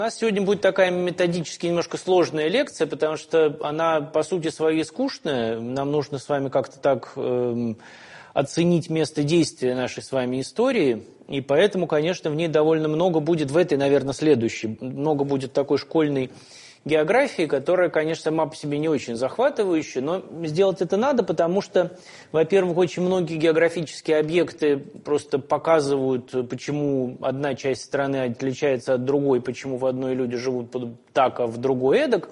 У нас сегодня будет такая методически немножко сложная лекция, потому что она по сути своей скучная. Нам нужно с вами как-то так оценить место действия нашей с вами истории. И поэтому, конечно, в ней довольно много будет, в этой, наверное, следующей, много будет такой школьной географии, которая, конечно, сама по себе не очень захватывающая, но сделать это надо, потому что, во-первых, очень многие географические объекты просто показывают, почему одна часть страны отличается от другой, почему в одной люди живут так, а в другой эдак.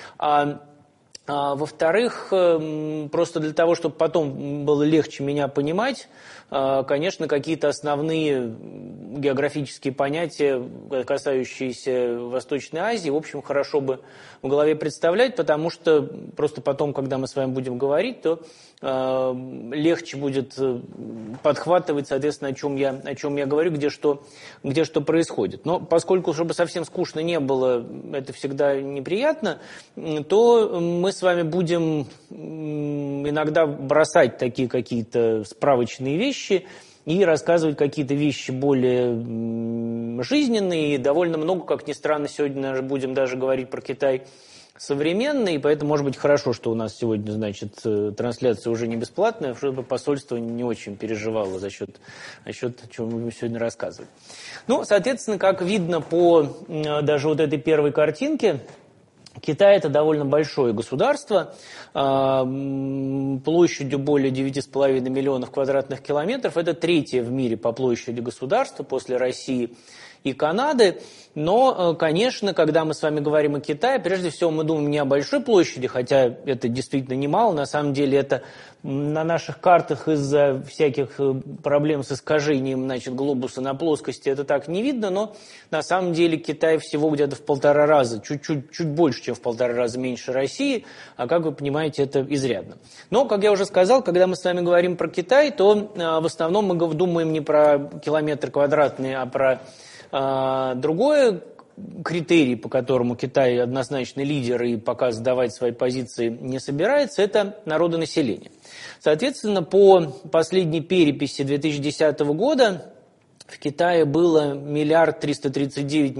Во-вторых, просто для того, чтобы потом было легче меня понимать, конечно, какие-то основные географические понятия, касающиеся Восточной Азии, в общем, хорошо бы в голове представлять, потому что просто потом, когда мы с вами будем говорить, то легче будет подхватывать, соответственно, о чем я говорю, где что происходит. Но поскольку, чтобы совсем скучно не было, это всегда неприятно, то мы с вами будем иногда бросать такие какие-то справочные вещи и рассказывать какие-то вещи более жизненные. И довольно много, как ни странно, сегодня будем даже говорить про Китай современный, и поэтому, может быть, хорошо, что у нас сегодня, значит, трансляция уже не бесплатная, чтобы посольство не очень переживало за счет чего мы будем сегодня рассказывать. Ну, соответственно, как видно по даже вот этой первой картинке, Китай – это довольно большое государство, площадью более 9,5 миллионов квадратных километров. Это третье в мире по площади государство после России и Канады. Но, конечно, когда мы с вами говорим о Китае, прежде всего мы думаем не о большой площади, хотя это действительно немало. На самом деле это на наших картах из-за всяких проблем с искажением, значит, глобуса на плоскости это так не видно, но на самом деле Китай всего где-то в 1,5 раза, чуть больше, чем в 1,5 раза меньше России, а как вы понимаете, это изрядно. Но, как я уже сказал, когда мы с вами говорим про Китай, то в основном мы думаем не про километр квадратный, а про другой критерий, по которому Китай однозначно лидер и пока сдавать свои позиции не собирается, это народонаселение. Соответственно, по последней переписи 2010 года в Китае было 1 339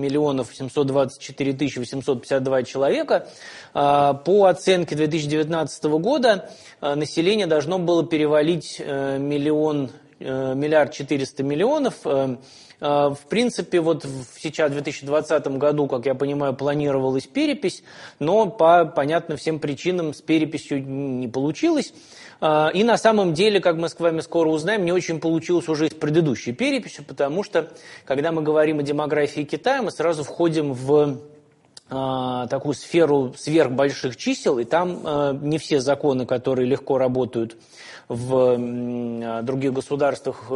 724 852 человека. По оценке 2019 года население должно было перевалить 1 400 000 000. В принципе, вот сейчас, в 2020 году, как я понимаю, планировалась перепись, но по понятным всем причинам с переписью не получилось. И на самом деле, как мы с вами скоро узнаем, не очень получилось уже с предыдущей переписью, потому что, когда мы говорим о демографии Китая, мы сразу входим в такую сферу сверхбольших чисел, и там не все законы, которые легко работают в других государствах,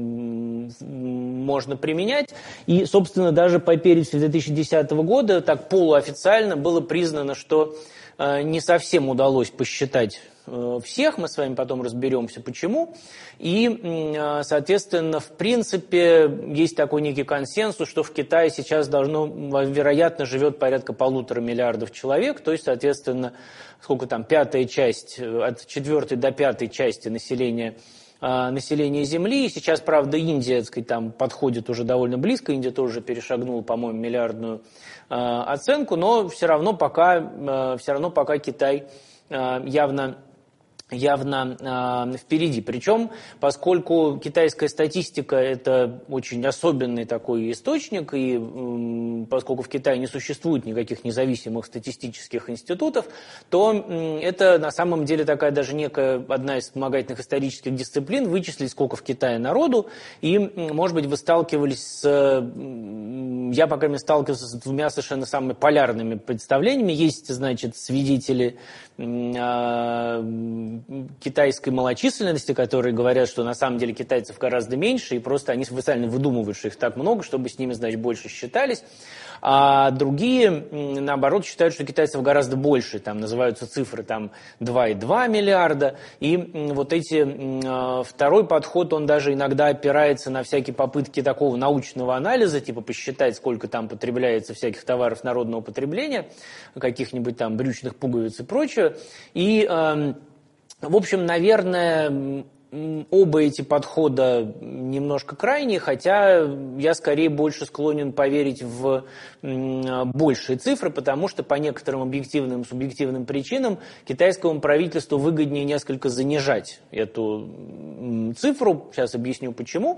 можно применять. И, собственно, даже по переписи 2010 года так полуофициально было признано, что не совсем удалось посчитать всех, мы с вами потом разберемся, почему. И, соответственно, в принципе, есть такой некий консенсус, что в Китае сейчас вероятно, живет порядка 1,5 миллиарда человек, то есть, соответственно, сколько там, пятая часть, от 4 до 5 части населения Земли. И сейчас, правда, Индия, так сказать, там подходит уже довольно близко, Индия тоже перешагнула, по-моему, миллиардную оценку, но все равно пока Китай явно впереди. Причем, поскольку китайская статистика – это очень особенный такой источник, и поскольку в Китае не существует никаких независимых статистических институтов, то это на самом деле такая даже некая одна из вспомогательных исторических дисциплин – вычислить, сколько в Китае народу, и, может быть, вы сталкивались я, по крайней мере, сталкивался с двумя совершенно самыми полярными представлениями. Есть, значит, свидетели китайской малочисленности, которые говорят, что на самом деле китайцев гораздо меньше, и просто они специально выдумывают, что их так много, чтобы с ними, значит, больше считались. А другие, наоборот, считают, что китайцев гораздо больше. Там называются цифры 2,2 миллиарда. И вот второй подход, он даже иногда опирается на всякие попытки такого научного анализа, типа посчитать, сколько там потребляется всяких товаров народного потребления, каких-нибудь там брючных пуговиц и прочее. И, в общем, наверное, оба эти подхода немножко крайние, хотя я скорее больше склонен поверить в большие цифры, потому что по некоторым объективным и субъективным причинам китайскому правительству выгоднее несколько занижать эту цифру, сейчас объясню почему,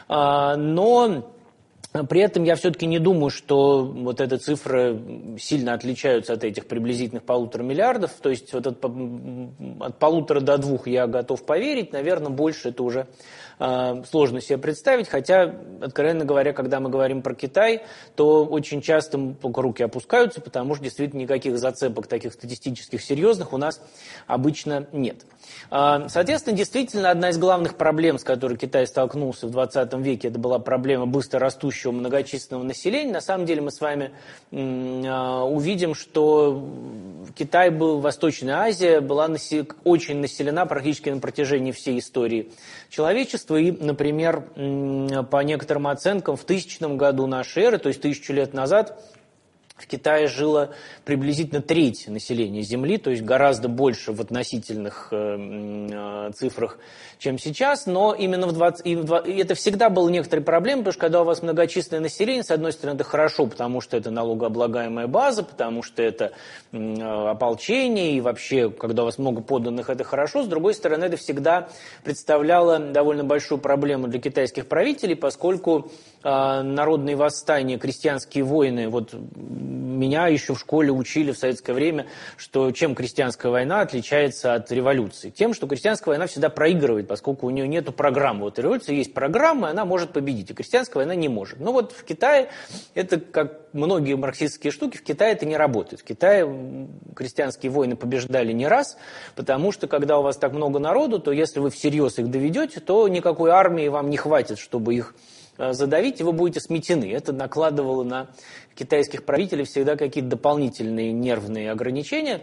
но при этом я все-таки не думаю, что вот эти цифры сильно отличаются от этих приблизительных 1,5 миллиардов. То есть вот от 1,5 до 2 я готов поверить. Наверное, больше это уже сложно себе представить. Хотя, откровенно говоря, когда мы говорим про Китай, то очень часто только руки опускаются, потому что действительно никаких зацепок таких статистических серьезных у нас обычно нет. Соответственно, действительно, одна из главных проблем, с которой Китай столкнулся в 20 веке, это была проблема быстро растущего многочисленного населения. На самом деле мы с вами увидим, что Китай был, Восточная Азия была очень населена практически на протяжении всей истории человечества. И, например, по некоторым оценкам, в 1000 году нашей эры, то есть 1000 лет назад, в Китае жило приблизительно треть населения Земли, то есть гораздо больше в относительных цифрах, чем сейчас, но именно и это всегда было некоторой проблемой, потому что когда у вас многочисленное население, с одной стороны, это хорошо, потому что это налогооблагаемая база, потому что это ополчение, и вообще, когда у вас много подданных, это хорошо, с другой стороны, это всегда представляло довольно большую проблему для китайских правителей, поскольку народные восстания, крестьянские войны, вот меня еще в школе учили в советское время, что чем крестьянская война отличается от революции. Тем, что крестьянская война всегда проигрывает, поскольку у нее нет программы. Вот революция есть программа, и она может победить, а крестьянская война не может. Но вот в Китае, это как многие марксистские штуки, в Китае это не работает. В Китае крестьянские войны побеждали не раз, потому что когда у вас так много народу, то если вы всерьез их доведете, то никакой армии вам не хватит, чтобы их задавить, и вы будете сметены. Это накладывало на китайских правителей всегда какие-то дополнительные нервные ограничения.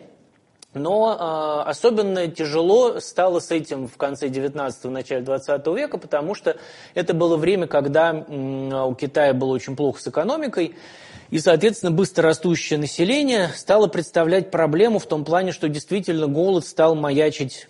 Но особенно тяжело стало с этим в конце 19-го, начале 20 века, потому что это было время, когда у Китая было очень плохо с экономикой, и, соответственно, быстрорастущее население стало представлять проблему в том плане, что действительно голод стал маячить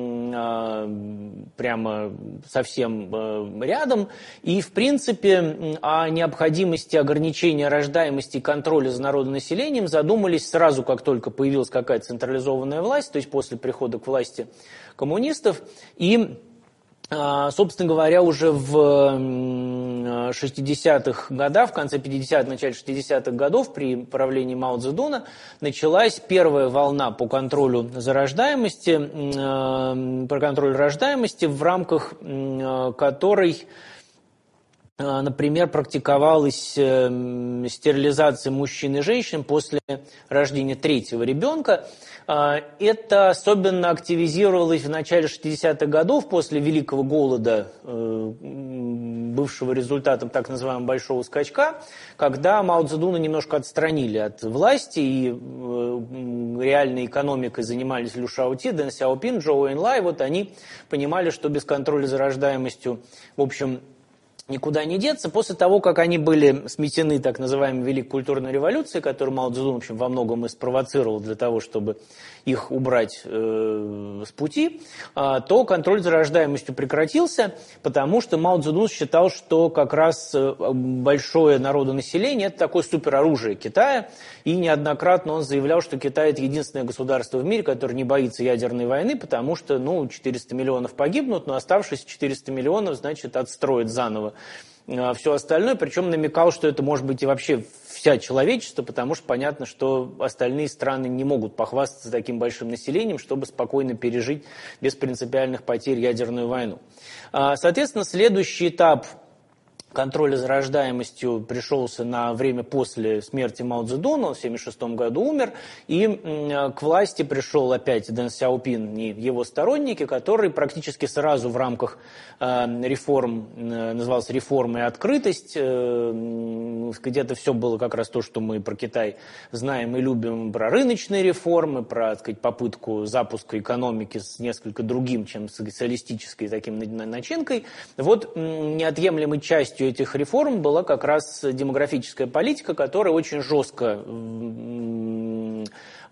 прямо совсем рядом. И, в принципе, о необходимости ограничения рождаемости и контроля за народонаселением задумались сразу, как только появилась какая-то централизованная власть, то есть после прихода к власти коммунистов. И, собственно говоря, уже в 60-х годах, в конце 50-х, начале 60-х годов при правлении Мао Цзэдуна началась первая волна по контролю за рождаемости, в рамках которой, например, практиковалась стерилизация мужчин и женщин после рождения третьего ребенка. Это особенно активизировалось в начале 60-х годов после Великого голода, бывшего результатом так называемого большого скачка, когда Мао Цзэдуна немножко отстранили от власти, и реальной экономикой занимались Лю Шаоти, Дэн Сяопин, Чжоу Энлай. Вот они понимали, что без контроля за рождаемостью, в общем, никуда не деться. После того, как они были сметены так называемой Великой культурной революцией, которую Мао Цзэдун, в общем, во многом и спровоцировал для того, чтобы их убрать с пути, то контроль за рождаемостью прекратился, потому что Мао Цзэдун считал, что как раз большое народонаселение – это такое супероружие Китая, и неоднократно он заявлял, что Китай – это единственное государство в мире, которое не боится ядерной войны, потому что, 400 миллионов погибнут, но оставшиеся 400 миллионов, значит, отстроят заново все остальное, причем намекал, что это может быть и вообще вся человечество, потому что понятно, что остальные страны не могут похвастаться таким большим населением, чтобы спокойно пережить без принципиальных потерь ядерную войну. Соответственно, следующий этап контроля за рождаемостью пришелся на время после смерти Мао Цзэдуна, он в 1976 году умер, и к власти пришел опять Дэн Сяопин и его сторонники, которые практически сразу в рамках реформ, называлось «Реформа и открытость», где-то все было как раз то, что мы про Китай знаем и любим, про рыночные реформы, про, так сказать, попытку запуска экономики с несколько другим, чем социалистической таким начинкой. Вот неотъемлемой частью этих реформ была как раз демографическая политика, которая очень жестко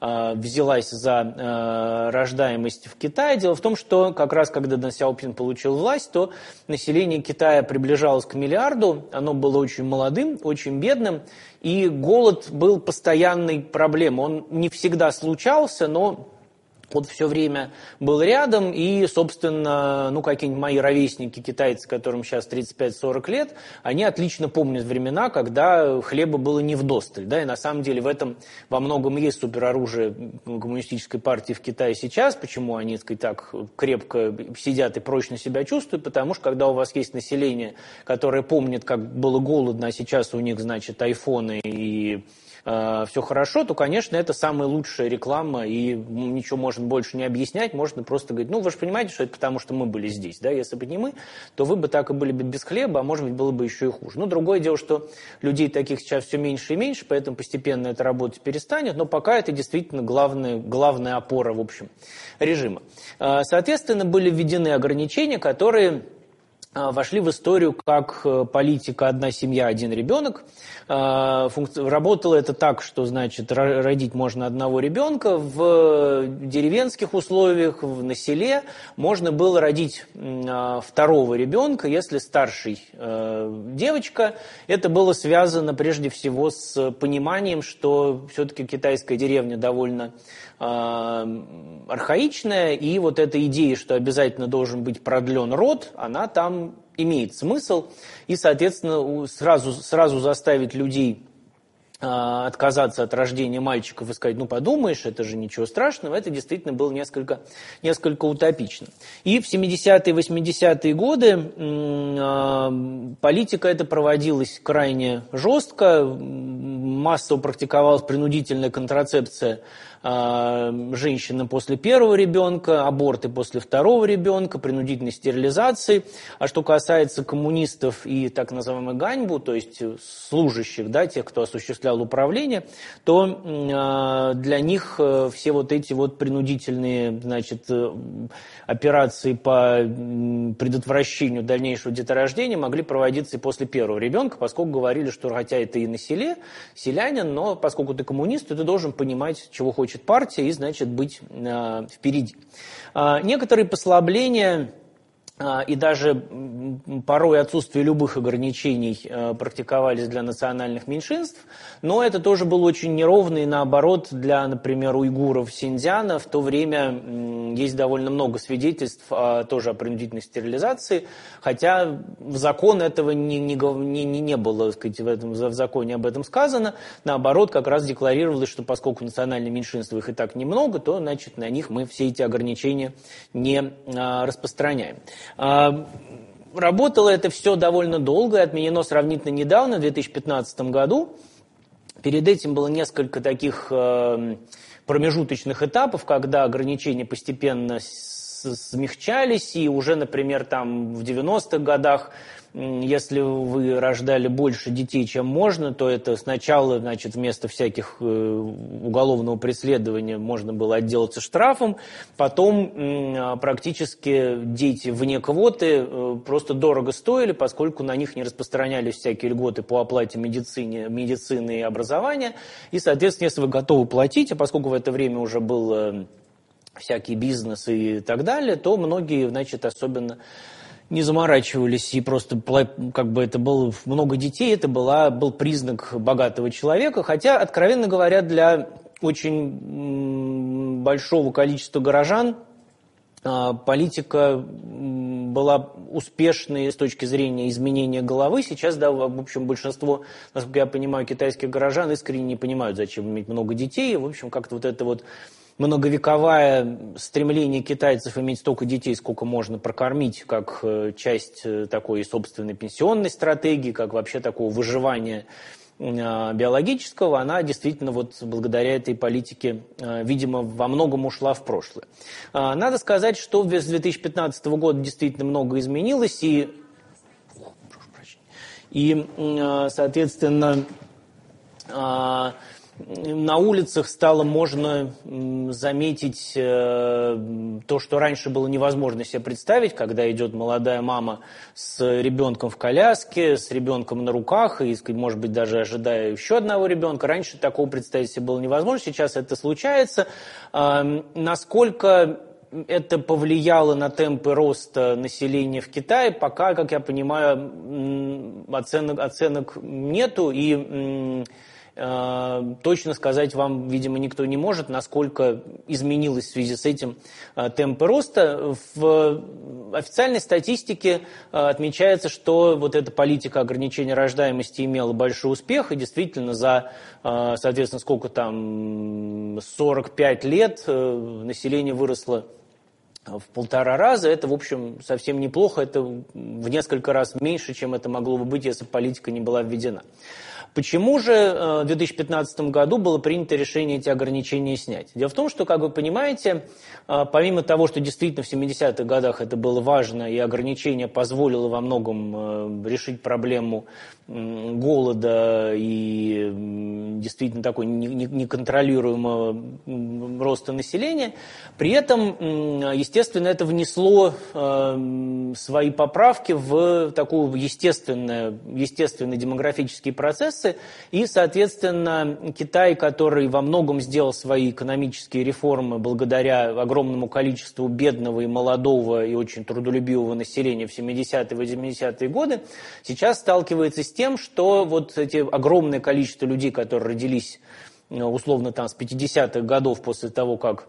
взялась за рождаемость в Китае. Дело в том, что как раз когда Дэн Сяопин получил власть, то население Китая приближалось к миллиарду, оно было очень молодым, очень бедным, и голод был постоянной проблемой. Он не всегда случался, но он все время был рядом, и, собственно, какие-нибудь мои ровесники, китайцы, которым сейчас 35-40 лет, они отлично помнят времена, когда хлеба было не вдосталь, да, и на самом деле в этом во многом есть супероружие коммунистической партии в Китае сейчас, почему они, так сказать, так крепко сидят и прочно себя чувствуют, потому что когда у вас есть население, которое помнит, как было голодно, а сейчас у них, значит, айфоны и все хорошо, то, конечно, это самая лучшая реклама, и ничего можно больше не объяснять, можно просто говорить, вы же понимаете, что это потому, что мы были здесь, да, если бы не мы, то вы бы так и были бы без хлеба, а может быть, было бы еще и хуже. Другое дело, что людей таких сейчас все меньше и меньше, поэтому постепенно это работать перестанет, но пока это действительно главная опора, в общем, режима. Соответственно, были введены ограничения, которые вошли в историю как политика «одна семья, один ребенок». Работало это так, что, значит, родить можно одного ребенка. В деревенских условиях, на селе можно было родить второго ребенка, если старший девочка. Это было связано прежде всего с пониманием, что все-таки китайская деревня довольно архаичная, и вот эта идея, что обязательно должен быть продлен род, она там имеет смысл, и, соответственно, сразу заставить людей отказаться от рождения мальчиков и сказать, подумаешь, это же ничего страшного, это действительно было несколько утопично. И в 70-е, 80-е годы политика эта проводилась крайне жестко, массово практиковалась принудительная контрацепция женщины после первого ребенка, аборты после второго ребенка, принудительной стерилизации. А что касается коммунистов и так называемой ганьбу, то есть служащих, да, тех, кто осуществлял управление, то для них все вот эти вот принудительные, значит, операции по предотвращению дальнейшего деторождения могли проводиться и после первого ребенка, поскольку говорили, что хотя это и на селе, селянин, но поскольку ты коммунист, то ты должен понимать, чего хочет партия, и, значит, быть впереди. Некоторые послабления и даже порой отсутствие любых ограничений практиковались для национальных меньшинств, но это тоже было очень неровно, и наоборот, для, например, уйгуров Синьцзяна в то время есть довольно много свидетельств тоже о принудительной стерилизации, хотя в закон этого не было, так сказать, в законе об этом сказано, наоборот, как раз декларировалось, что поскольку национальные меньшинства их и так немного, то, значит, на них мы все эти ограничения не распространяем. Работало это все довольно долго, отменено сравнительно недавно, в 2015 году. Перед этим было несколько таких промежуточных этапов, когда ограничения постепенно смягчались, и уже, например, там в 90-х годах, если вы рождали больше детей, чем можно, то это сначала, значит, вместо всяких уголовного преследования можно было отделаться штрафом, потом практически дети вне квоты просто дорого стоили, поскольку на них не распространялись всякие льготы по оплате медицины и образования, и, соответственно, если вы готовы платить, а поскольку в это время уже был всякий бизнес и так далее, то многие, значит, особенно не заморачивались, и просто как бы это было много детей, это был признак богатого человека, хотя, откровенно говоря, для очень большого количества горожан политика была успешной с точки зрения изменения головы. Сейчас, да, в общем, большинство, насколько я понимаю, китайских горожан искренне не понимают, зачем иметь много детей. В общем, как-то вот это вот многовековое стремление китайцев иметь столько детей, сколько можно прокормить, как часть такой собственной пенсионной стратегии, как вообще такого выживания биологического, она действительно вот благодаря этой политике, видимо, во многом ушла в прошлое. Надо сказать, что с 2015 года действительно много изменилось, и соответственно, на улицах стало можно заметить то, что раньше было невозможно себе представить, когда идет молодая мама с ребенком в коляске, с ребенком на руках и, может быть, даже ожидая еще одного ребенка. Раньше такого представить себе было невозможно, сейчас это случается. Насколько это повлияло на темпы роста населения в Китае, пока, как я понимаю, оценок нету, и точно сказать вам, видимо, никто не может, насколько изменилось в связи с этим темпы роста. В официальной статистике отмечается, что вот эта политика ограничения рождаемости имела большой успех, и действительно за, соответственно, сколько там, 45 лет население выросло в 1,5 раза. Это, в общем, совсем неплохо, это в несколько раз меньше, чем это могло бы быть, если бы политика не была введена. Почему же в 2015 году было принято решение эти ограничения снять? Дело в том, что, как вы понимаете, помимо того, что действительно в 70-х годах это было важно, и ограничение позволило во многом решить проблему голода и действительно такой неконтролируемого роста населения, при этом, естественно, это внесло свои поправки в такой естественный демографический процесс. И, соответственно, Китай, который во многом сделал свои экономические реформы благодаря огромному количеству бедного и молодого и очень трудолюбивого населения в 70-е и 80-е годы, сейчас сталкивается с тем, что вот эти огромное количество людей, которые родились условно там с 50-х годов после того, как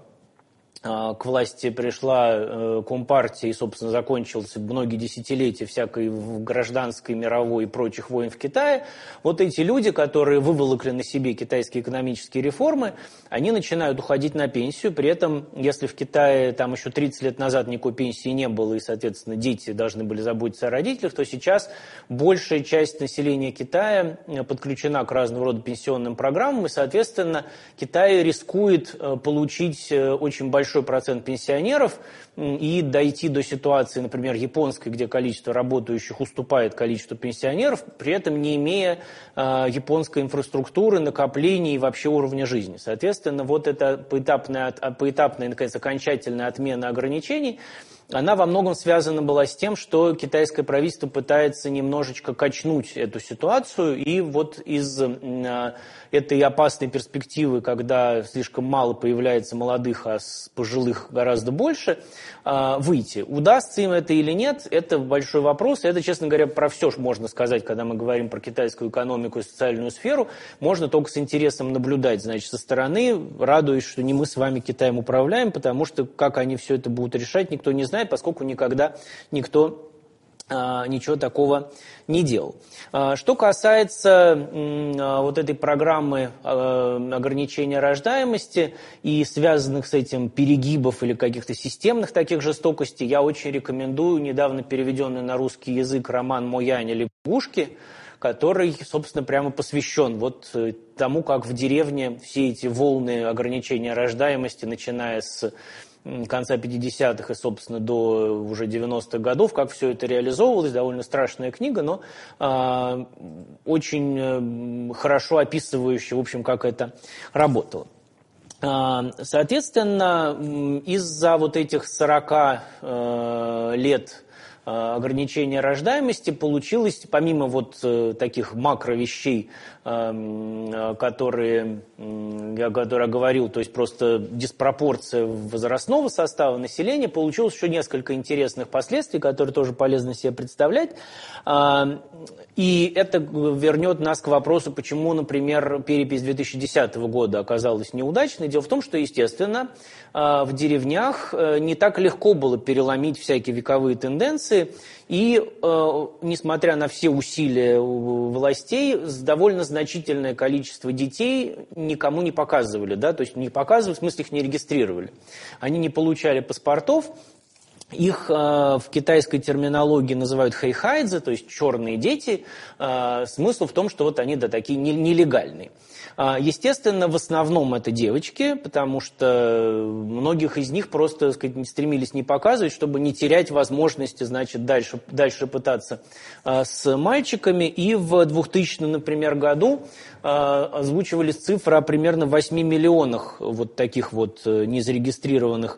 к власти пришла Компартия и, собственно, закончилось многие десятилетия всякой гражданской, мировой и прочих войн в Китае, вот эти люди, которые выволокли на себе китайские экономические реформы, они начинают уходить на пенсию. При этом, если в Китае там еще 30 лет назад никакой пенсии не было, и, соответственно, дети должны были заботиться о родителях, то сейчас большая часть населения Китая подключена к разного рода пенсионным программам, и, соответственно, Китай рискует получить очень большой процент пенсионеров и дойти до ситуации, например, японской, где количество работающих уступает количеству пенсионеров, при этом не имея японской инфраструктуры, накоплений и вообще уровня жизни. Соответственно, вот эта поэтапная, наконец, окончательная отмена ограничений, она во многом связана была с тем, что китайское правительство пытается немножечко качнуть эту ситуацию, и вот из этой опасной перспективы, когда слишком мало появляется молодых, а пожилых гораздо больше, выйти. Удастся им это или нет, это большой вопрос. Это, честно говоря, про все можно сказать, когда мы говорим про китайскую экономику и социальную сферу. Можно только с интересом наблюдать, значит, со стороны, радуясь, что не мы с вами Китаем управляем, потому что как они все это будут решать, никто не знает, поскольку никогда никто ничего такого не делал. Что касается вот этой программы ограничения рождаемости и связанных с этим перегибов или каких-то системных таких жестокостей, я очень рекомендую недавно переведенный на русский язык роман Мо-Янь «Лягушки», который, собственно, прямо посвящен вот тому, как в деревне все эти волны ограничения рождаемости, начиная с конца 50-х и, собственно, до уже 90-х годов, как все это реализовывалось. Довольно страшная книга, но очень хорошо описывающая, в общем, как это работало. Соответственно, из-за вот этих 40 лет ограничения рождаемости получилось, помимо вот таких макровещей, которые я говорил, то есть просто диспропорция возрастного состава населения, получилось еще несколько интересных последствий, которые тоже полезно себе представлять. И это вернет нас к вопросу, почему, например, перепись 2010 года оказалась неудачной. Дело в том, что, естественно, в деревнях не так легко было переломить всякие вековые тенденции, и, несмотря на все усилия властей, довольно значительное количество детей никому не показывали, да, то есть не показывали, в смысле их не регистрировали. Они не получали паспортов, Их в китайской терминологии называют хэйхайдзе, то есть черные дети. Смысл в том, что вот они, да, такие нелегальные. Естественно, в основном это девочки, потому что многих из них просто, так сказать, стремились не показывать, чтобы не терять возможности, значит, дальше пытаться с мальчиками. И в 2000, например, году озвучивались цифры о примерно 8 миллионах вот таких вот незарегистрированных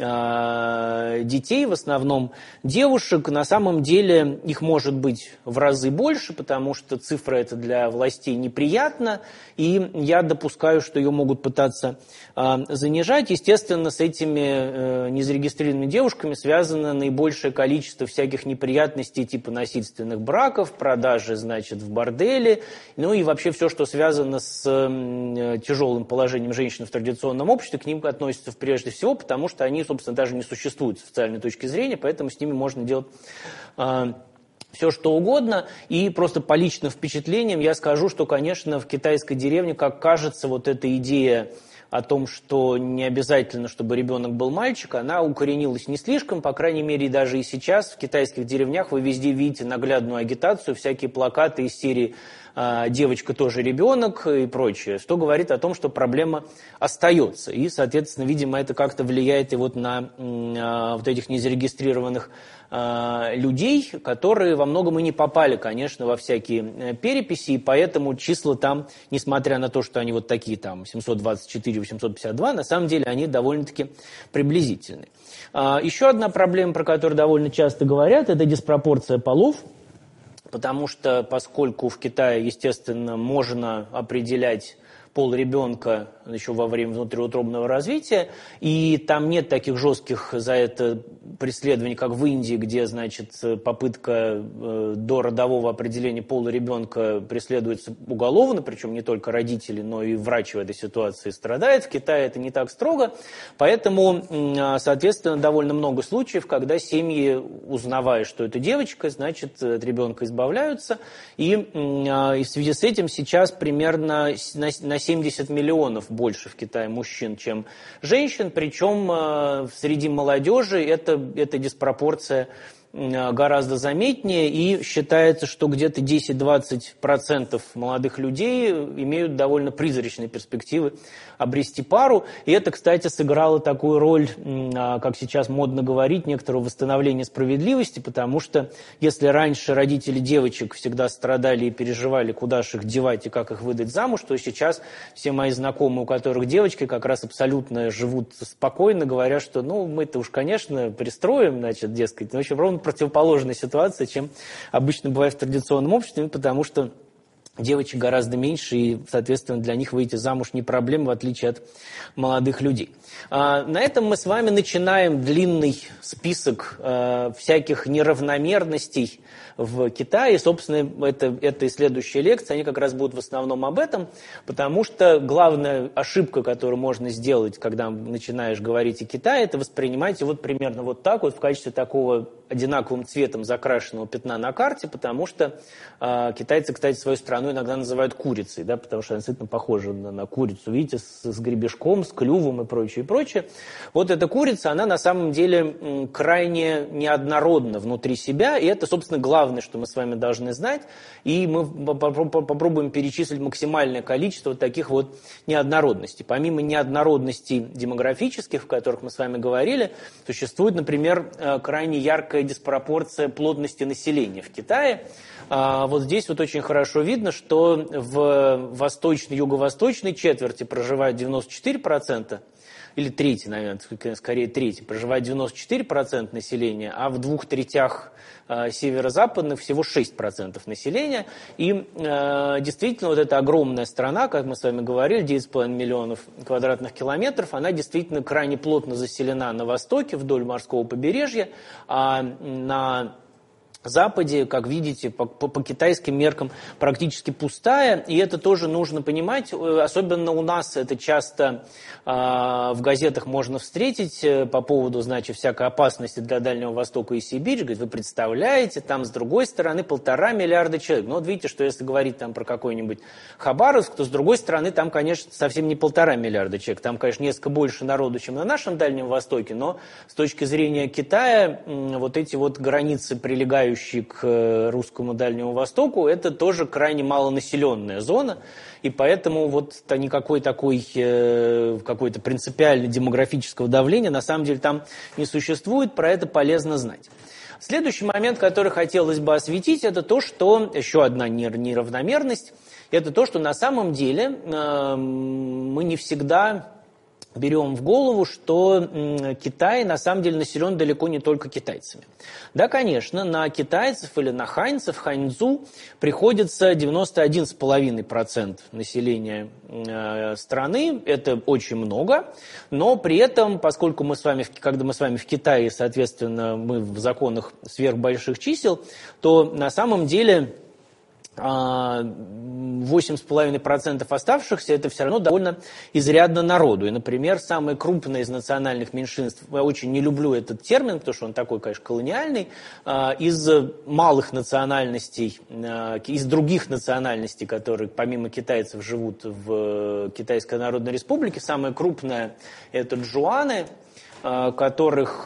детей, в основном девушек. На самом деле их может быть в разы больше, потому что цифра эта для властей неприятна, и я допускаю, что ее могут пытаться занижать. Естественно, с этими незарегистрированными девушками связано наибольшее количество всяких неприятностей типа насильственных браков, продажи, значит, в борделе, ну и вообще все, что связано с тяжелым положением женщин в традиционном обществе, к ним относятся прежде всего, потому что они, собственно, даже не существуют с социальной точки зрения, поэтому с ними можно делать все, что угодно. И просто по личным впечатлениям я скажу, что, конечно, в китайской деревне, как кажется, вот эта идея о том, что не обязательно, чтобы ребенок был мальчик, она укоренилась не слишком, по крайней мере, даже и сейчас в китайских деревнях вы везде видите наглядную агитацию, всякие плакаты из серии «девочка тоже ребенок» и прочее, что говорит о том, что проблема остается. И, соответственно, видимо, это как-то влияет и вот на вот этих незарегистрированных людей, которые во многом и не попали, конечно, во всякие переписи, и поэтому числа там, несмотря на то, что они вот такие там 724-852, на самом деле они довольно-таки приблизительны. Еще одна проблема, про которую довольно часто говорят, это диспропорция полов. Потому что, поскольку в Китае, естественно, можно определять пол ребенка еще во время внутриутробного развития, и там нет таких жестких за это преследований, как в Индии, где, значит, попытка до родового определения пола ребенка преследуется уголовно, причем не только родители, но и врач в этой ситуации страдает. В Китае это не так строго, поэтому, соответственно, довольно много случаев, когда семьи, узнавая, что это девочка, значит, от ребенка избавляются, и в связи с этим сейчас примерно на 70 миллионов больше в Китае мужчин, чем женщин, причем среди молодежи эта диспропорция гораздо заметнее, и считается, что где-то 10-20% молодых людей имеют довольно призрачные перспективы обрести пару. И это, кстати, сыграло такую роль, как сейчас модно говорить, некоторого восстановления справедливости, потому что если раньше родители девочек всегда страдали и переживали, куда же их девать и как их выдать замуж, то сейчас все мои знакомые, у которых девочки, как раз абсолютно живут спокойно, говорят, что ну мы-то уж, конечно, пристроим, значит, дескать, но в общем, ровно противоположная ситуация, чем обычно бывает в традиционном обществе, потому что девочек гораздо меньше, и, соответственно, для них выйти замуж не проблема, в отличие от молодых людей. На этом мы с вами начинаем длинный список всяких неравномерностей в Китае. Собственно, это и следующая лекция, они как раз будут в основном об этом, потому что главная ошибка, которую можно сделать, когда начинаешь говорить о Китае, это воспринимать его примерно вот так вот, в качестве такого одинаковым цветом закрашенного пятна на карте, потому что китайцы, кстати, свою страну иногда называют курицей, да, потому что она действительно похожа на курицу, видите, с гребешком, с клювом и прочее, и прочее. Вот эта курица, она на самом деле крайне неоднородна внутри себя, и это, собственно, главное, что мы с вами должны знать, и мы попробуем перечислить максимальное количество таких вот неоднородностей. Помимо неоднородностей демографических, о которых мы с вами говорили, существует, например, крайне яркая диспропорция плотности населения в Китае. Вот здесь вот очень хорошо видно, что в юго-восточной четверти проживает 94%, или третий, наверное, скорее третий, проживает 94% населения, а в 2/3 северо-западных всего 6% населения. И действительно, вот эта огромная страна, как мы с вами говорили, 9,5 миллионов квадратных километров, она действительно крайне плотно заселена на востоке, вдоль морского побережья, а на Западе, как видите, по китайским меркам практически пустая, и это тоже нужно понимать, особенно у нас это часто в газетах можно встретить по поводу, значит, всякой опасности для Дальнего Востока и Сибири. Говорит, вы представляете, там с другой стороны 1,5 миллиарда человек. Но вот видите, что если говорить там про какой-нибудь Хабаровск, то с другой стороны там, конечно, совсем не 1,5 миллиарда человек. Там, конечно, несколько больше народу, чем на нашем Дальнем Востоке, но с точки зрения Китая вот эти вот границы, прилегающие к русскому Дальнему Востоку, это тоже крайне малонаселенная зона, и поэтому вот никакой такой какой-то принципиального демографического давления на самом деле там не существует, про это полезно знать. Следующий момент, который хотелось бы осветить, это то, что, еще одна неравномерность, это то, что на самом деле мы не всегда берем в голову, что Китай на самом деле населен далеко не только китайцами. Да, конечно, на китайцев или на ханьцев, ханьцзу приходится 91,5% населения страны. Это очень много, но при этом, поскольку когда мы с вами в Китае, соответственно, мы в законах сверхбольших чисел, то на самом деле 8,5% оставшихся – это все равно довольно изрядно народу. И, например, самые крупные из национальных меньшинств, я очень не люблю этот термин, потому что он такой, конечно, колониальный, из малых национальностей, из других национальностей, которые помимо китайцев живут в Китайской Народной Республике, самая крупная – это джуаны, которых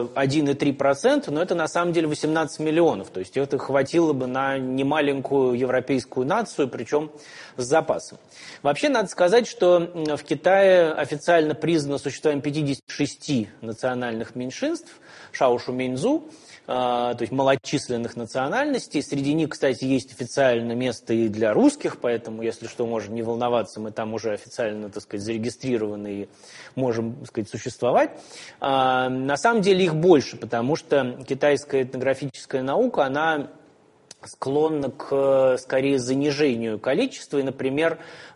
1,3%, но это на самом деле 18 миллионов. То есть это хватило бы на немаленькую европейскую нацию, причем с запасом. Вообще надо сказать, что в Китае официально признано существование 56 национальных меньшинств, шаошумэньцзу, то есть малочисленных национальностей. Среди них, кстати, есть официально место и для русских, поэтому, если что, можно не волноваться, мы там уже официально, так сказать, зарегистрированы и можем, так сказать, существовать. На самом деле их больше, потому что китайская этнографическая наука, она склонна к, скорее, занижению количества. И, например,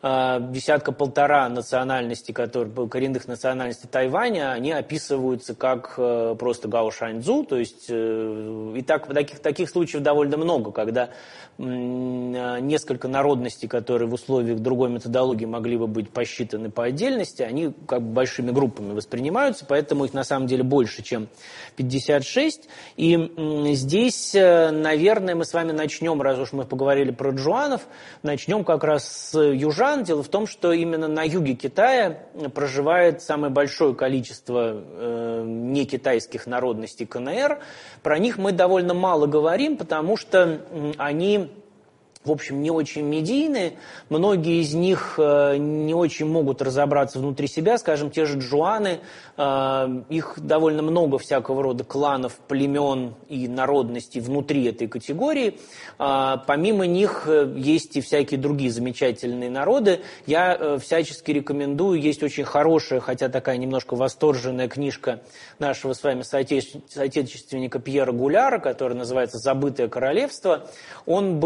1,5 национальностей, коренных национальностей Тайваня, они описываются как просто гаошаньцзу, то есть и таких случаев довольно много, когда несколько народностей, которые в условиях другой методологии могли бы быть посчитаны по отдельности, они как бы большими группами воспринимаются, поэтому их на самом деле больше, чем 56. И здесь, наверное, мы с вами начнем, раз уж мы поговорили про джуанов, начнем как раз с южан. Дело в том, что именно на юге Китая проживает самое большое количество некитайских народностей КНР. Про них мы довольно мало говорим, потому что они, в общем, не очень медийны, многие из них не очень могут разобраться внутри себя, скажем, те же джуаны, их довольно много всякого рода кланов, племен и народностей внутри этой категории. Помимо них есть и всякие другие замечательные народы. Я всячески рекомендую, есть очень хорошая, хотя такая немножко восторженная книжка нашего с вами соотечественника Пьера Гуляра, которая называется «Забытое королевство». Он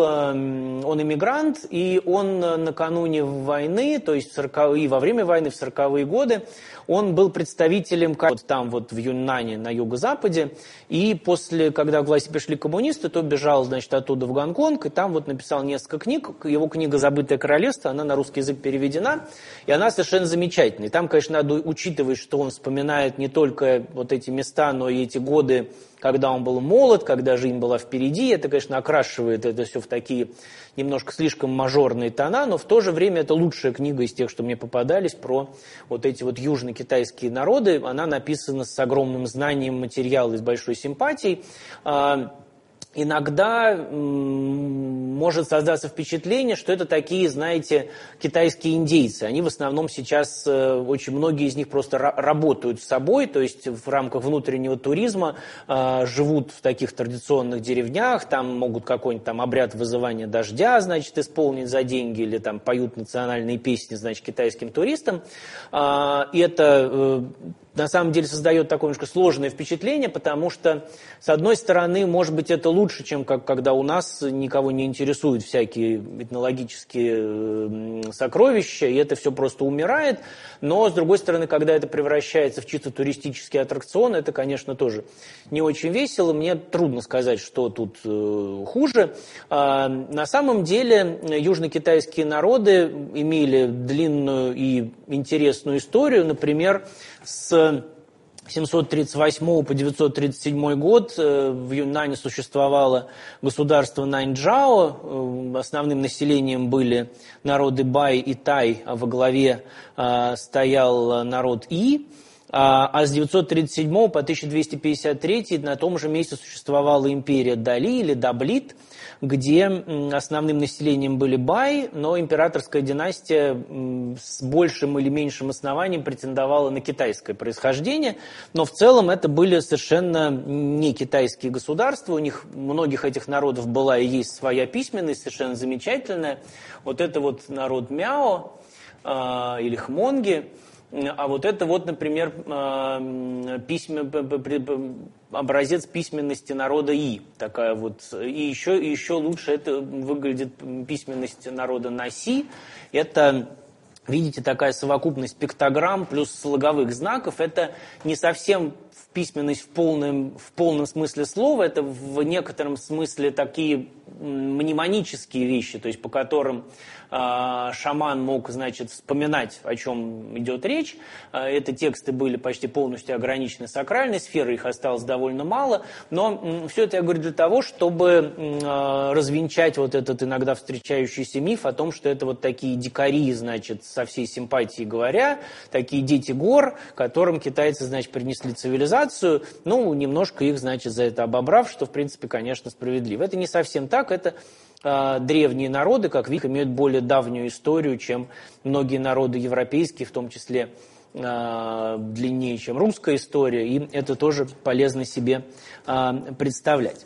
иммигрант, и он накануне войны, то есть и во время войны, в 40-е годы, он был представителем вот там вот в Юньнане на юго-западе, и когда к власти пришли коммунисты, то бежал, значит, оттуда в Гонконг, и там вот написал несколько книг. Его книга «Забытое королевство», она на русский язык переведена, и она совершенно замечательная. И там, конечно, надо учитывать, что он вспоминает не только вот эти места, но и эти годы, когда он был молод, когда жизнь была впереди. Это, конечно, окрашивает это все в такие немножко слишком мажорные тона, но в то же время это лучшая книга из тех, что мне попадались, про вот эти вот южно-китайские народы. Она написана с огромным знанием материала и с большой симпатией. Иногда может создаться впечатление, что это такие, знаете, китайские индейцы. Они в основном сейчас, очень многие из них просто работают с собой, то есть в рамках внутреннего туризма живут в таких традиционных деревнях, там могут какой-нибудь там обряд вызывания дождя, значит, исполнить за деньги, или там поют национальные песни, значит, китайским туристам. И это на самом деле создает такое немножко сложное впечатление, потому что, с одной стороны, может быть, это лучше, чем когда у нас никого не интересуют всякие этнологические сокровища, и это все просто умирает. Но, с другой стороны, когда это превращается в чисто туристический аттракцион, это, конечно, тоже не очень весело. Мне трудно сказать, что тут хуже. На самом деле, южнокитайские народы имели длинную и интересную историю. Например, с 738 по 937 год в Юньнане существовало государство Наньчжао. Основным населением были народы Бай и Тай, а во главе стоял народ И. А с 937 по 1253 на том же месте существовала империя Дали или Даблит, где основным населением были Бай, но императорская династия с большим или меньшим основанием претендовала на китайское происхождение, но в целом это были совершенно не китайские государства, у них, у многих этих народов была и есть своя письменность, совершенно замечательная. Вот это вот народ Мяо или Хмонги, а вот это вот, например, образец письменности народа И. Такая вот. И еще лучше это выглядит письменность народа Наси. Это, видите, такая совокупность пиктограмм плюс слоговых знаков. Это не совсем письменность в полном смысле слова, это в некотором смысле такие мнемонические вещи, то есть по которым шаман мог, значит, вспоминать, о чем идет речь. Эти тексты были почти полностью ограничены сакральной сферой, их осталось довольно мало, но все это я говорю для того, чтобы развенчать вот этот иногда встречающийся миф о том, что это вот такие дикари, значит, со всей симпатией говоря, такие дети гор, которым китайцы, значит, принесли цивилизацию, ну, немножко их, значит, за это обобрав, что, в принципе, конечно, справедливо. Это не совсем так, это древние народы, как видите, имеют более давнюю историю, чем многие народы европейские, в том числе длиннее, чем русская история, и это тоже полезно себе представлять.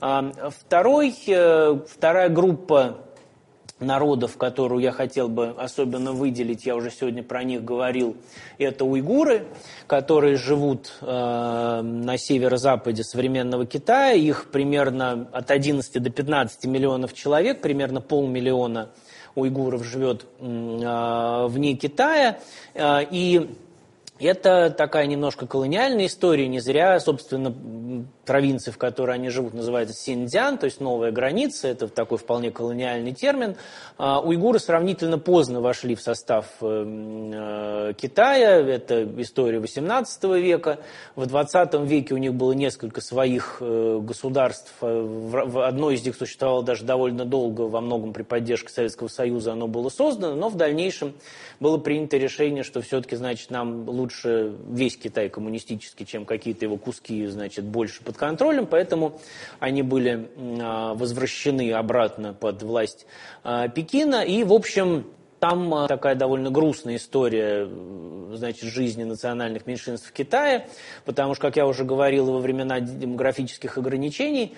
Вторая группа народов, которую я хотел бы особенно выделить, я уже сегодня про них говорил, это уйгуры, которые живут на северо-западе современного Китая. Их примерно от 11 до 15 миллионов человек, примерно 500 000 уйгуров живет вне Китая. И это такая немножко колониальная история, не зря, собственно, провинция, в которой они живут, называется Синьцзян, то есть новая граница, это такой вполне колониальный термин. Уйгуры сравнительно поздно вошли в состав Китая, это история XVIII века. В XX веке у них было несколько своих государств, одно из них существовало даже довольно долго, во многом при поддержке Советского Союза оно было создано, но в дальнейшем было принято решение, что все-таки, значит, нам лучше весь Китай коммунистический, чем какие-то его куски, значит, больше под контролем, поэтому они были возвращены обратно под власть Пекина, и, в общем, там такая довольно грустная история, значит, жизни национальных меньшинств в Китае, потому что, как я уже говорил, во времена демографических ограничений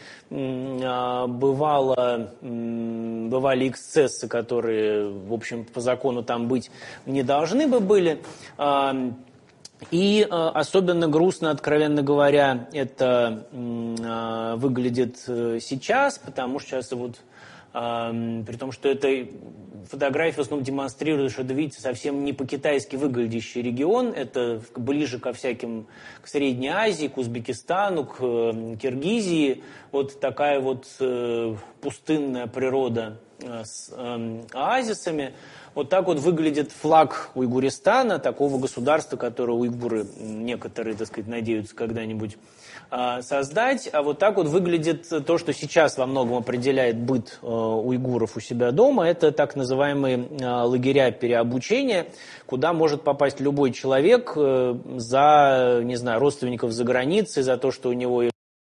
бывали эксцессы, которые, в общем, по закону там быть не должны бы были. И особенно грустно, откровенно говоря, это выглядит сейчас, потому что сейчас вот, при том, что эта фотография в основном демонстрирует, что это, видите, совсем не по-китайски выглядящий регион, это ближе ко всяким, к Средней Азии, к Узбекистану, к Киргизии, вот такая вот пустынная природа с оазисами. Вот так вот выглядит флаг Уйгуристана, такого государства, которое уйгуры некоторые, так сказать, надеются когда-нибудь создать. А вот так вот выглядит то, что сейчас во многом определяет быт уйгуров у себя дома. Это так называемые лагеря переобучения, куда может попасть любой человек за, не знаю, родственников за границей, за то, что у него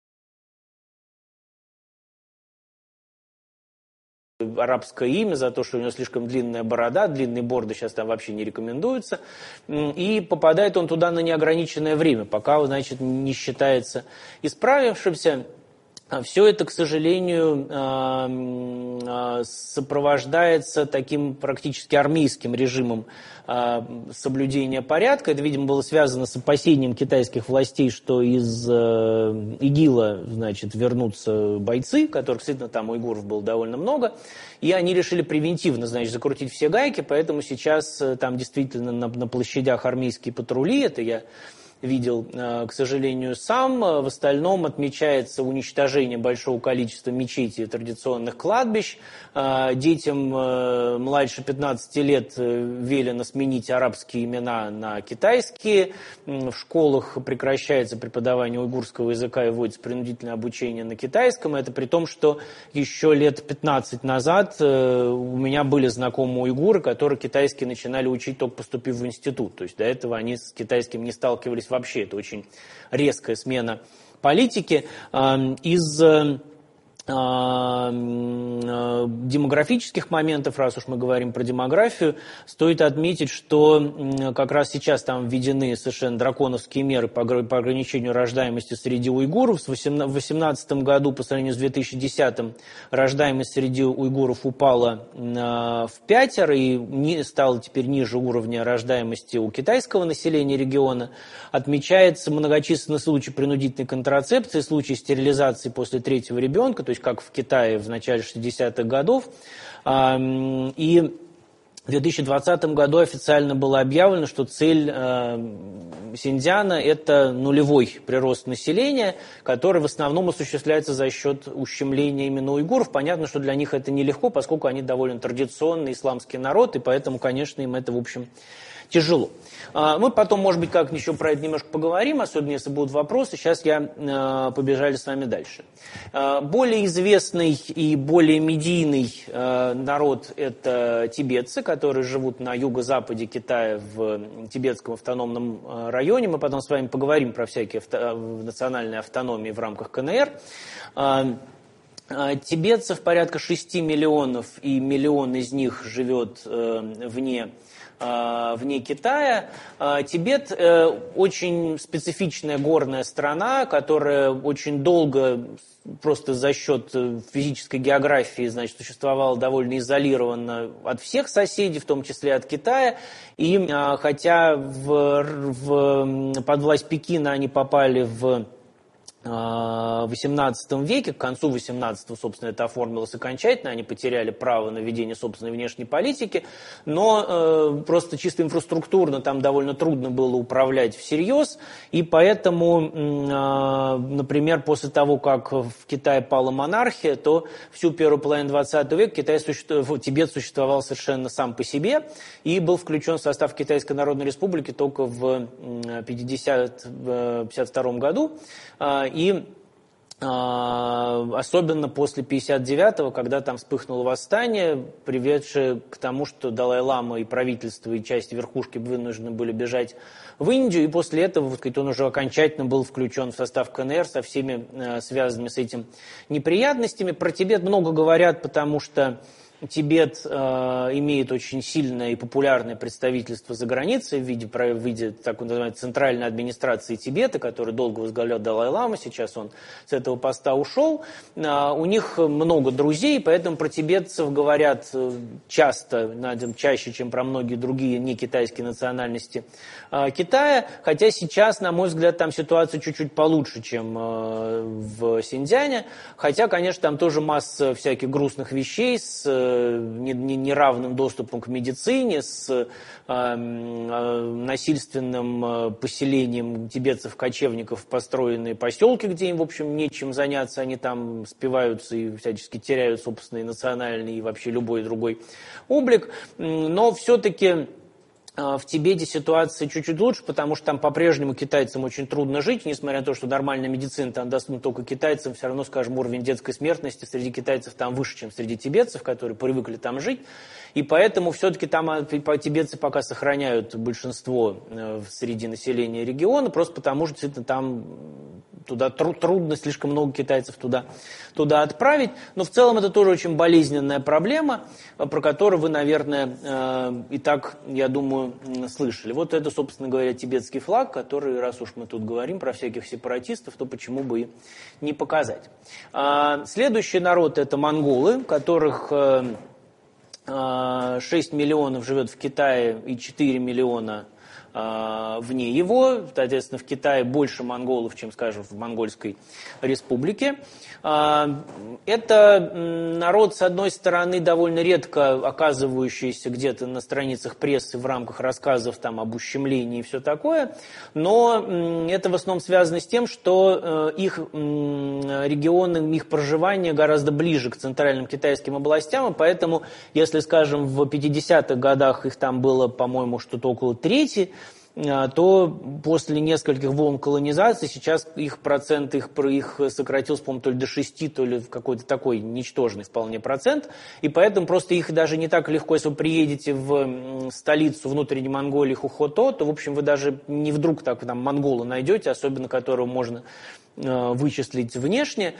арабское имя, за то, что у него слишком длинная борода, длинные борды сейчас там вообще не рекомендуются, и попадает он туда на неограниченное время, пока, значит, не считается исправившимся. все это, к сожалению, сопровождается таким практически армейским режимом соблюдения порядка. Это, видимо, было связано с опасением китайских властей, что из ИГИЛа, значит, вернутся бойцы, которых, действительно, там уйгуров было довольно много, и они решили превентивно, значит, закрутить все гайки, поэтому сейчас там действительно на площадях армейские патрули, это я видел, к сожалению, сам. В остальном отмечается уничтожение большого количества мечетей и традиционных кладбищ. Детям младше 15 лет велено сменить арабские имена на китайские. В школах прекращается преподавание уйгурского языка и вводится принудительное обучение на китайском. Это при том, что еще лет 15 назад у меня были знакомые уйгуры, которые китайский начинали учить, только поступив в институт. То есть до этого они с китайским не сталкивались вообще. Это очень резкая смена политики. Из демографических моментов, раз уж мы говорим про демографию, стоит отметить, что как раз сейчас там введены совершенно драконовские меры по ограничению рождаемости среди уйгуров. В 2018 году по сравнению с 2010 рождаемость среди уйгуров упала в 5 и стала теперь ниже уровня рождаемости у китайского населения региона. Отмечается многочисленные случаи принудительной контрацепции, случаи стерилизации после 3-го ребенка, то есть как в Китае в начале 60-х годов. И в 2020 году официально было объявлено, что цель Синьцзяна – это нулевой прирост населения, который в основном осуществляется за счет ущемления именно уйгуров. Понятно, что для них это нелегко, поскольку они довольно традиционный исламский народ, и поэтому, конечно, им это, в общем, тяжело. Мы потом, может быть, как-нибудь еще про это немножко поговорим, особенно если будут вопросы. Сейчас побежали с вами дальше. Более известный и более медийный народ – это тибетцы, которые живут на юго-западе Китая в тибетском автономном районе. Мы потом с вами поговорим про всякие национальные автономии в рамках КНР. Тибетцев порядка 6 миллионов, и 1 миллион из них живет вне Китая. Тибет очень специфичная горная страна, которая очень долго просто за счет физической географии, значит, существовала довольно изолированно от всех соседей, в том числе от Китая. И хотя под власть Пекина они попали в XVIII веке, к концу XVIII, собственно, это оформилось окончательно, они потеряли право на ведение собственной внешней политики, но просто чисто инфраструктурно там довольно трудно было управлять всерьез, и поэтому, например, после того, как в Китае пала монархия, то всю первую половину XX века Тибет существовал совершенно сам по себе и был включен в состав Китайской Народной Республики только в 1952 году. И особенно после 1959-го, когда там вспыхнуло восстание, приведшее к тому, что Далай-лама и правительство, и часть верхушки вынуждены были бежать в Индию, и после этого он уже окончательно был включен в состав КНР со всеми связанными с этим неприятностями. Про Тибет много говорят, потому что Тибет имеет очень сильное и популярное представительство за границей в виде так называемой центральной администрации Тибета, которую долго возглавлял Далай-лама, сейчас он с этого поста ушел. У них много друзей, поэтому про тибетцев говорят часто, чаще, чем про многие другие некитайские национальности Китая, хотя сейчас, на мой взгляд, там ситуация чуть-чуть получше, чем в Синьцзяне, хотя, конечно, там тоже масса всяких грустных вещей с неравным доступом к медицине, с насильственным поселением тибетцев-кочевников в построенные поселки, где им, в общем, нечем заняться, они там спиваются и всячески теряют собственный национальный и вообще любой другой облик, но все-таки в Тибете ситуация чуть-чуть лучше, потому что там по-прежнему китайцам очень трудно жить, несмотря на то, что нормальная медицина там доступна только китайцам, все равно, скажем, уровень детской смертности среди китайцев там выше, чем среди тибетцев, которые привыкли там жить. И поэтому все-таки там тибетцы пока сохраняют большинство среди населения региона, просто потому что действительно там туда трудно, слишком много китайцев туда отправить. Но в целом это тоже очень болезненная проблема, про которую вы, наверное, и так, я думаю, думаю, слышали. Вот это, собственно говоря, тибетский флаг, который, раз уж мы тут говорим про всяких сепаратистов, то почему бы и не показать. Следующий народ – это монголы, которых 6 миллионов живет в Китае и 4 миллиона вне его. Соответственно, в Китае больше монголов, чем, скажем, в Монгольской республике. Это народ, с одной стороны, довольно редко оказывающийся где-то на страницах прессы в рамках рассказов там, об ущемлении и все такое, но это в основном связано с тем, что их регионы, их проживание гораздо ближе к центральным китайским областям, и поэтому, если, скажем, в 50-х годах их там было, по-моему, что-то около трети, то после нескольких волн колонизации сейчас их процент их сократился, по-моему, то ли до 6, то ли в какой-то такой ничтожный вполне процент. И поэтому просто их даже не так легко, если вы приедете в столицу внутренней Монголии Хухото, то, в общем, вы даже не вдруг так там монгола найдете, особенно которого можно вычислить внешне.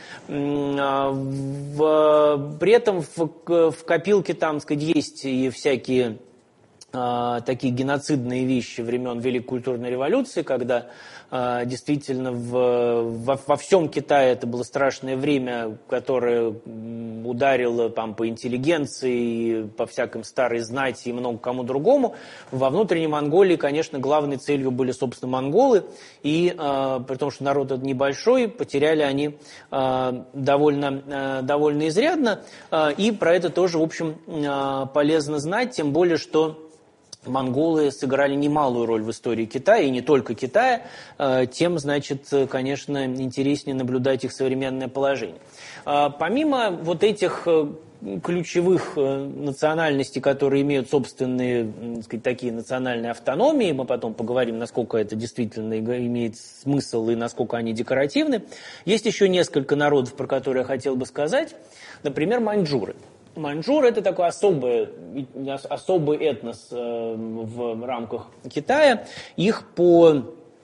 При этом в копилке там, так сказать, есть и всякие такие геноцидные вещи времен Великой культурной революции, когда действительно во всем Китае это было страшное время, которое ударило там, по интеллигенции, по всяким старой знати и много кому другому. Во внутренней Монголии, конечно, главной целью были, собственно, монголы, и при том, что народ этот небольшой, потеряли они довольно изрядно, и про это тоже, в общем, полезно знать, тем более, что монголы сыграли немалую роль в истории Китая, и не только Китая, тем, значит, конечно, интереснее наблюдать их современное положение. Помимо вот этих ключевых национальностей, которые имеют собственные, так сказать, такие национальные автономии, мы потом поговорим, насколько это действительно имеет смысл и насколько они декоративны, есть еще несколько народов, про которые я хотел бы сказать, например, маньчжуры. Маньчжуры – это такой особый этнос в рамках Китая. Их по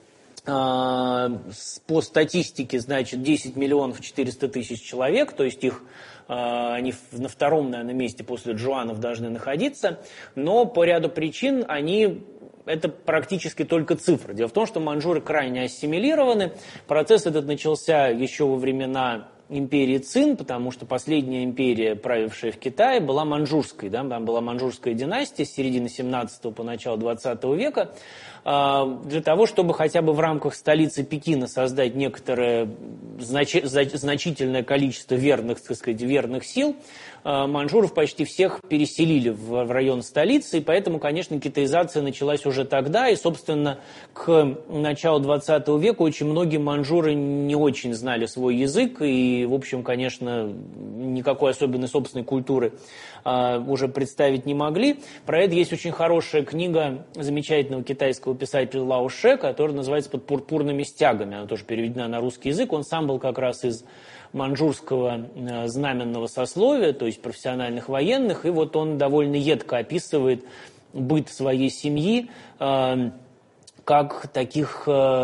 статистике, значит, 10 миллионов 400 тысяч человек, то есть они на втором, наверное, месте после джуанов должны находиться, но по ряду причин это практически только цифры. Дело в том, что маньчжуры крайне ассимилированы. Процесс этот начался еще во времена империи Цин, потому что последняя империя, правившая в Китае, была маньчжурской. Да? Там была маньчжурская династия с середины 17-го по начало 20 века. Для того, чтобы хотя бы в рамках столицы Пекина создать некоторое значительное количество верных, так сказать, верных сил, маньчжуров почти всех переселили в район столицы, и поэтому, конечно, китаизация началась уже тогда, и, собственно, к началу 20 века очень многие маньчжуры не очень знали свой язык, и, в общем, конечно, никакой особенной собственной культуры уже представить не могли. Про это есть очень хорошая книга замечательного китайского писателя Лао Ше, которая называется «Под пурпурными стягами». Она тоже переведена на русский язык. Он сам был как раз из маньчжурского знаменного сословия, то есть профессиональных военных, и вот он довольно едко описывает быт своей семьи, как таких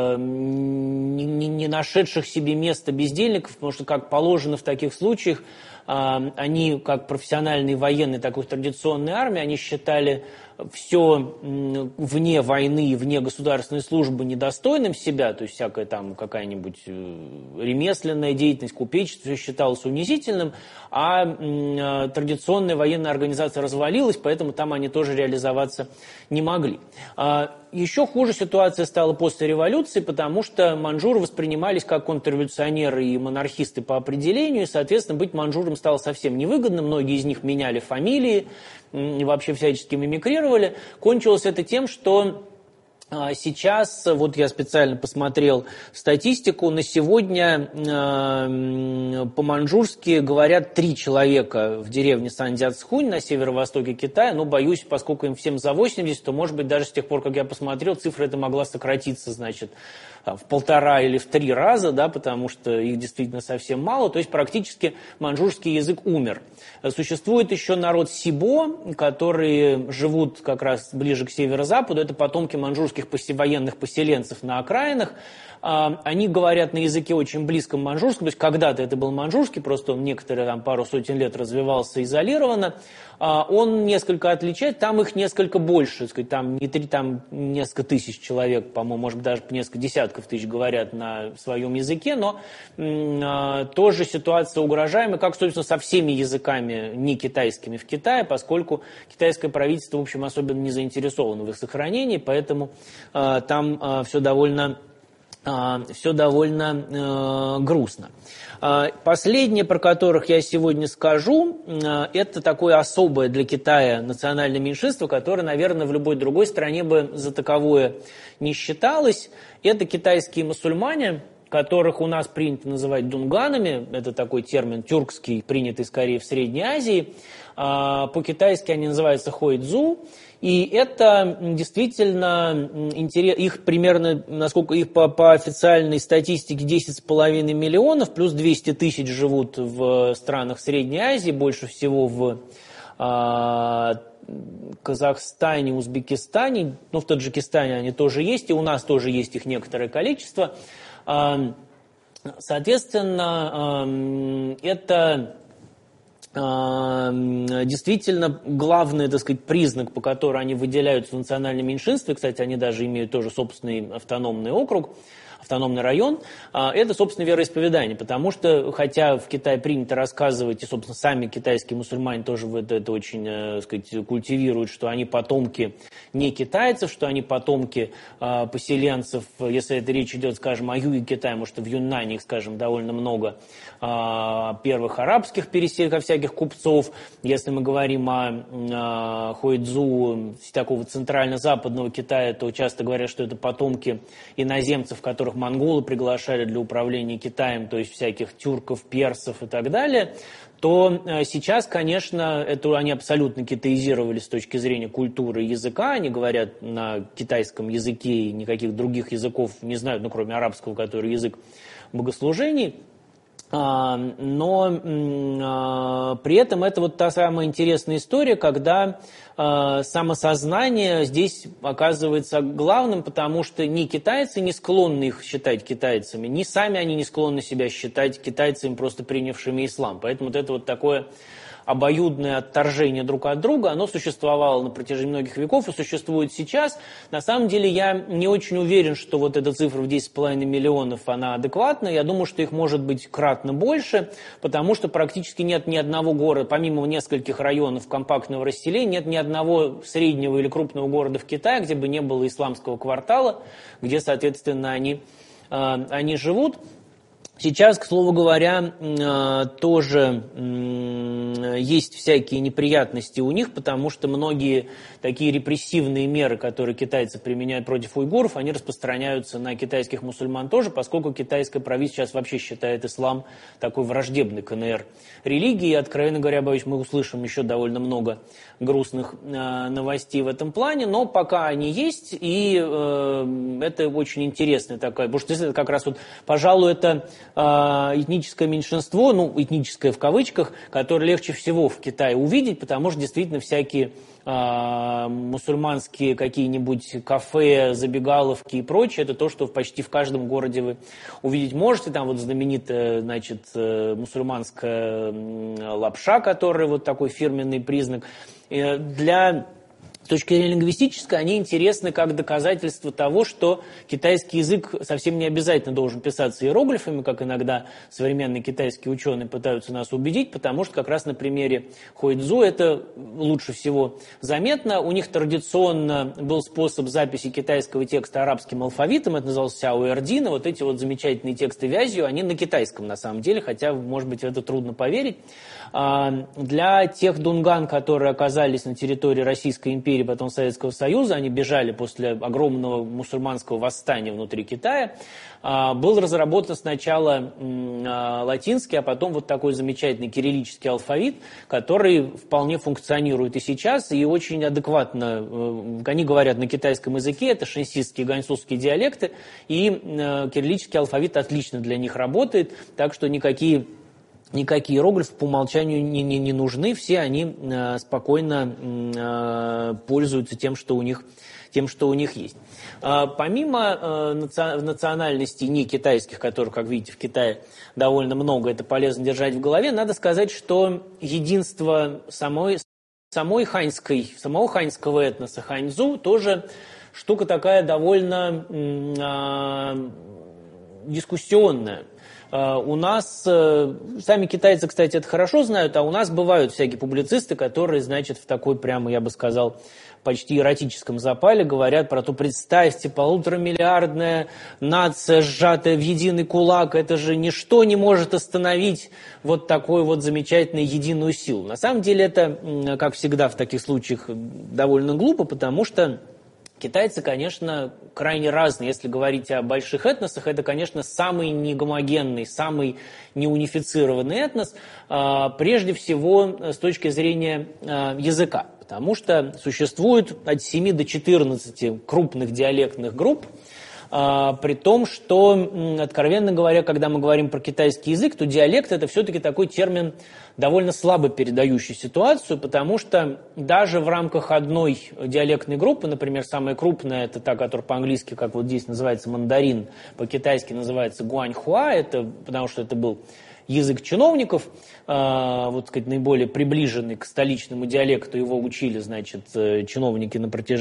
не нашедших себе места бездельников, потому что, как положено в таких случаях, они, как профессиональные военные такой традиционной армии, они считали все вне войны, вне государственной службы недостойным себя, то есть всякая там какая-нибудь ремесленная деятельность, купечество считалось унизительным, а традиционная военная организация развалилась, поэтому там они тоже реализоваться не могли. Еще хуже ситуация стала после революции, потому что маньчжуры воспринимались как контрреволюционеры и монархисты по определению, и, соответственно, быть маньчжуром стало совсем невыгодно. Многие из них меняли фамилии и вообще всячески мимикрировали. Кончилось это тем, что сейчас, вот я специально посмотрел статистику, на сегодня по-маньчжурски говорят 3 человека в деревне Сандзяцхунь на северо-востоке Китая, но боюсь, поскольку им всем за 80, то, может быть, даже с тех пор, как я посмотрел, цифра эта могла сократиться, значит, в 1,5 или в 3 раза, да, потому что их действительно совсем мало, то есть практически маньчжурский язык умер. Существует еще народ Сибо, которые живут как раз ближе к северо-западу, это потомки маньчжурских мелких военных поселенцев на окраинах. Они говорят на языке очень близком маньчжурском, то есть когда-то это был маньчжурский, просто он некоторые там пару сотен лет развивался изолированно. Он несколько отличается, там их несколько больше, так сказать, там несколько тысяч человек, по-моему, может быть, даже несколько десятков тысяч говорят на своем языке, но тоже ситуация угрожаемая, как, собственно, со всеми языками не китайскими в Китае, поскольку китайское правительство, в общем, особенно не заинтересовано в их сохранении, поэтому там все довольно грустно. Последнее, про которых я сегодня скажу, это такое особое для Китая национальное меньшинство, которое, наверное, в любой другой стране бы за таковое не считалось. Это китайские мусульмане, которых у нас принято называть дунганами. Это такой термин тюркский, принятый скорее в Средней Азии. По-китайски они называются хойцзу. И это действительно их примерно, насколько их по официальной статистике 10,5 миллионов, плюс 200 тысяч живут в странах Средней Азии, больше всего в Казахстане, Узбекистане, в Таджикистане они тоже есть, и у нас тоже есть их некоторое количество. Соответственно, это действительно главный, так сказать, признак, по которому они выделяются в национальном меньшинстве, кстати, они даже имеют тоже собственный автономный округ, автономный район, это, собственно, вероисповедание, потому что, хотя в Китае принято рассказывать, и, собственно, сами китайские мусульмане тоже это очень, так сказать, культивируют, что они потомки не китайцев, что они потомки поселенцев, если это речь идет, скажем, о юге Китая, может, в Юннане их, скажем, довольно много первых арабских переселенцев, всяких купцов, если мы говорим о хойцзу такого центрально-западного Китая, то часто говорят, что это потомки иноземцев, которых монголы приглашали для управления Китаем, то есть всяких тюрков, персов и так далее, то сейчас, конечно, это они абсолютно китаизировались с точки зрения культуры и языка, они говорят на китайском языке и никаких других языков не знают, кроме арабского, который язык богослужений. Но при этом это вот та самая интересная история, когда самосознание здесь оказывается главным, потому что ни китайцы не склонны их считать китайцами, ни сами они не склонны себя считать китайцами, просто принявшими ислам. Поэтому вот это вот такое обоюдное отторжение друг от друга, оно существовало на протяжении многих веков и существует сейчас. На самом деле я не очень уверен, что вот эта цифра в 10,5 миллионов, она адекватна. Я думаю, что их может быть кратно больше, потому что практически нет ни одного города, помимо нескольких районов компактного расселения, нет ни одного среднего или крупного города в Китае, где бы не было исламского квартала, где, соответственно, они живут. Сейчас, к слову говоря, тоже есть всякие неприятности у них, потому что многие такие репрессивные меры, которые китайцы применяют против уйгуров, они распространяются на китайских мусульман тоже, поскольку китайское правительство сейчас вообще считает ислам такой враждебной КНР религией. Откровенно говоря, боюсь, мы услышим еще довольно много грустных новостей в этом плане, но пока они есть, и это очень интересная такая, потому что это как раз вот, пожалуй, это этническое меньшинство, этническое в кавычках, которое легче всего в Китае увидеть, потому что действительно всякие мусульманские какие-нибудь кафе, забегаловки и прочее, это то, что почти в каждом городе вы увидеть можете. Там вот знаменитая, мусульманская лапша, которая вот такой фирменный признак. С точки зрения лингвистической, они интересны как доказательство того, что китайский язык совсем не обязательно должен писаться иероглифами, как иногда современные китайские ученые пытаются нас убедить, потому что как раз на примере хойцзу это лучше всего заметно. У них традиционно был способ записи китайского текста арабским алфавитом, это называлось сяоэрдин, вот эти вот замечательные тексты вязью, они на китайском на самом деле, хотя, может быть, в это трудно поверить. Для тех дунган, которые оказались на территории Российской империи, потом Советского Союза, они бежали после огромного мусульманского восстания внутри Китая, был разработан сначала латинский, а потом вот такой замечательный кириллический алфавит, который вполне функционирует и сейчас, и очень адекватно, они говорят на китайском языке, это шэньсистские, ганьсуские диалекты, и кириллический алфавит отлично для них работает, так что никакие иероглифы по умолчанию не нужны, все они спокойно пользуются тем, что у них тем, что у них есть. Помимо национальностей не китайских, которых, как видите, в Китае довольно много, это полезно держать в голове, надо сказать, что единство самого ханьского этноса ханьцзу тоже штука такая довольно дискуссионная. У нас, сами китайцы, кстати, это хорошо знают, а у нас бывают всякие публицисты, которые, значит, в такой прямо, я бы сказал, почти эротическом запале говорят про то, представьте, 1,5-миллиардная нация, сжатая в единый кулак, это же ничто не может остановить вот такую вот замечательную единую силу. На самом деле это, как всегда в таких случаях, довольно глупо, потому что китайцы, конечно, крайне разные. Если говорить о больших этносах, это, конечно, самый негомогенный, самый неунифицированный этнос, прежде всего с точки зрения языка. Потому что существует от 7 до 14 крупных диалектных групп, при том, что, откровенно говоря, когда мы говорим про китайский язык, то диалект – это все-таки такой термин, довольно слабо передающий ситуацию, потому что даже в рамках одной диалектной группы, например, самая крупная – это та, которая по-английски, как вот здесь называется мандарин, по-китайски называется гуаньхуа, это потому что это был язык чиновников, вот сказать, наиболее приближенный к столичному диалекту, его учили, значит, чиновники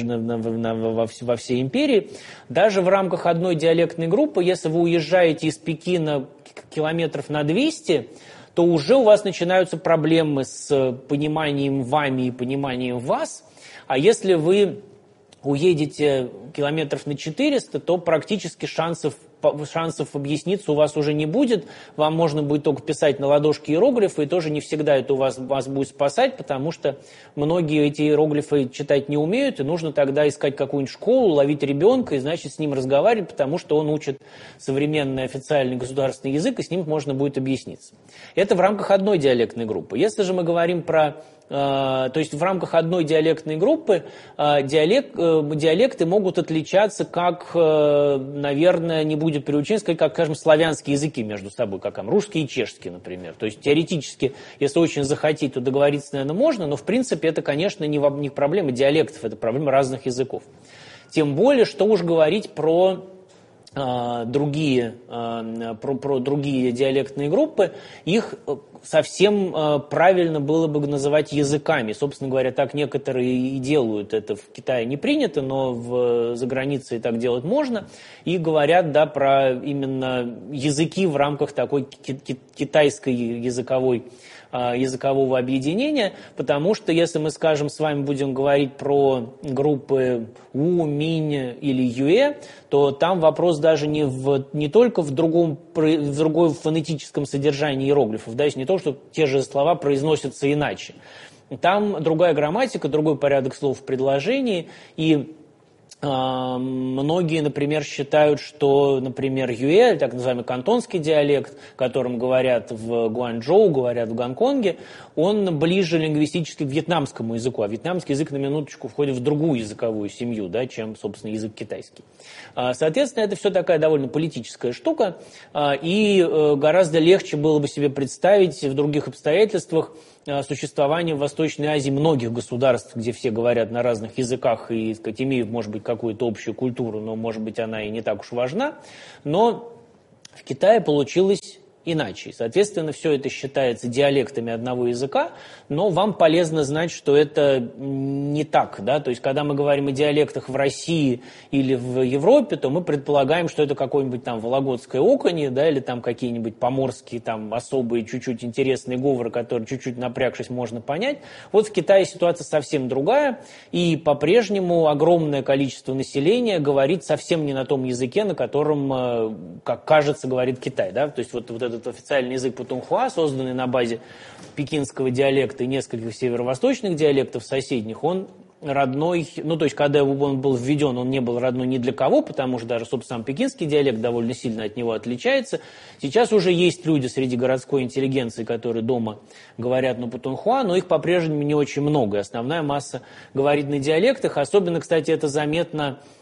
во всей империи. Даже в рамках одной диалектной группы, если вы уезжаете из Пекина километров на 200, то уже у вас начинаются проблемы с пониманием вами и пониманием вас, а если вы уедете километров на 400, то практически шансов объясниться у вас уже не будет, вам можно будет только писать на ладошке иероглифы, и тоже не всегда это вас будет спасать, потому что многие эти иероглифы читать не умеют, и нужно тогда искать какую-нибудь школу, ловить ребенка и, значит, с ним разговаривать, потому что он учит современный официальный государственный язык, и с ним можно будет объясниться. Это в рамках одной диалектной группы. Если же мы говорим про то есть в рамках одной диалектной группы диалекты могут отличаться как, наверное, не будет преувеличено сказать, как, скажем, славянские языки между собой, как там русский и чешский, например. То есть теоретически, если очень захотеть, то договориться, наверное, можно, но в принципе это, конечно, не проблема диалектов, это проблема разных языков. Тем более, что уж говорить про другие диалектные группы, их совсем правильно было бы называть языками. Собственно говоря, так некоторые и делают. Это в Китае не принято, но за границей так делать можно. И говорят, да, про именно языки в рамках такой китайской языкового объединения, потому что если мы, скажем, с вами будем говорить про группы У, Минь или Юэ, то там вопрос даже не только в другом фонетическом содержании иероглифов, да, не то, что те же слова произносятся иначе. Там другая грамматика, другой порядок слов в предложении, и многие, например, считают, что, например, Юэ, так называемый кантонский диалект, которым говорят в Гуанчжоу, говорят в Гонконге, он ближе лингвистически к вьетнамскому языку, а вьетнамский язык на минуточку входит в другую языковую семью, да, чем, собственно, язык китайский. Соответственно, это все такая довольно политическая штука, и гораздо легче было бы себе представить в других обстоятельствах существование в Восточной Азии многих государств, где все говорят на разных языках и, так сказать, имеют, может быть, какую-то общую культуру, но, может быть, она и не так уж важна. Но в Китае получилось иначе. Соответственно, все это считается диалектами одного языка, но вам полезно знать, что это не так. Да? То есть, когда мы говорим о диалектах в России или в Европе, то мы предполагаем, что это какое-нибудь там вологодское оканье, да, или там какие-нибудь поморские там особые, чуть-чуть интересные говоры, которые чуть-чуть напрягшись можно понять. Вот в Китае ситуация совсем другая, и по-прежнему огромное количество населения говорит совсем не на том языке, на котором, как кажется, говорит Китай. Да? То есть, вот этот официальный язык путунхуа, созданный на базе пекинского диалекта и нескольких северо-восточных диалектов соседних, он родной, ну то есть когда он был введен, он не был родной ни для кого, потому что даже, собственно, сам пекинский диалект довольно сильно от него отличается. Сейчас уже есть люди среди городской интеллигенции, которые дома говорят на путунхуа, но их по-прежнему не очень много. Основная масса говорит на диалектах, особенно, кстати, это заметно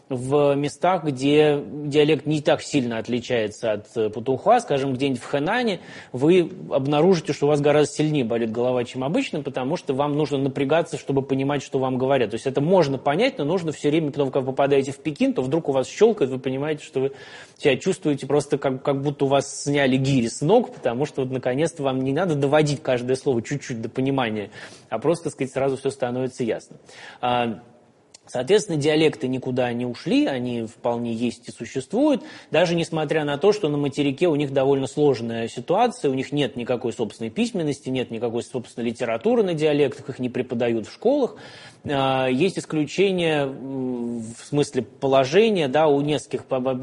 в местах, где диалект не так сильно отличается от путунхуа, скажем, где-нибудь в Хэнане, вы обнаружите, что у вас гораздо сильнее болит голова, чем обычно, потому что вам нужно напрягаться, чтобы понимать, что вам говорят. То есть это можно понять, но нужно все время, потом, когда вы попадаете в Пекин, то вдруг у вас щелкает, вы понимаете, что вы себя чувствуете просто как будто у вас сняли гири с ног, потому что вот наконец-то вам не надо доводить каждое слово чуть-чуть до понимания, а просто, так сказать, сразу все становится ясно. Соответственно, диалекты никуда не ушли, они вполне есть и существуют, даже несмотря на то, что на материке у них довольно сложная ситуация, у них нет никакой собственной письменности, нет никакой собственной литературы на диалектах, их не преподают в школах. Есть исключения в смысле положения, да, у нескольких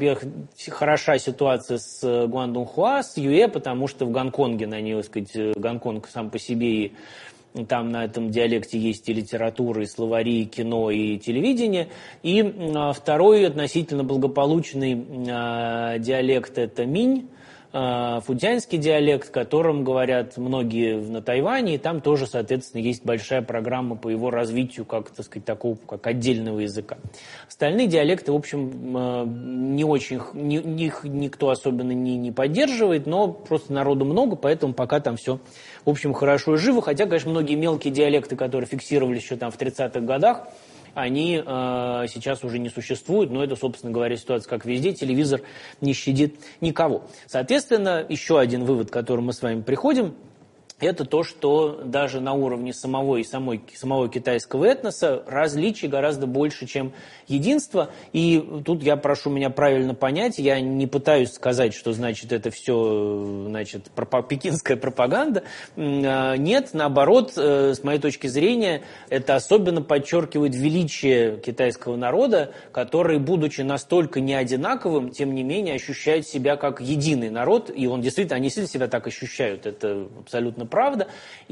хороша ситуация с гуандунхуа, с юэ, потому что в Гонконге, так сказать, Гонконг сам по себе и там на этом диалекте есть и литература, и словари, и кино, и телевидение. И второй относительно благополучный диалект – это минь, фудзянский диалект, которым говорят многие на Тайване, и там тоже, соответственно, есть большая программа по его развитию как, так сказать, такого, как отдельного языка. Остальные диалекты, в общем, не очень, их никто особенно не поддерживает, но просто народу много, поэтому пока там все, в общем, хорошо и живо, хотя, конечно, многие мелкие диалекты, которые фиксировались еще там в 30-х годах, они сейчас уже не существуют, но это, собственно говоря, ситуация как везде, телевизор не щадит никого. Соответственно, еще один вывод, к которому мы с вами приходим, это то, что даже на уровне самого китайского этноса различий гораздо больше, чем единство. И тут я прошу меня правильно понять, я не пытаюсь сказать, что значит это все значит, пекинская пропаганда. Нет, наоборот, с моей точки зрения, это особенно подчеркивает величие китайского народа, который, будучи настолько неодинаковым, тем не менее ощущает себя как единый народ. И они действительно себя так ощущают, это абсолютно правда,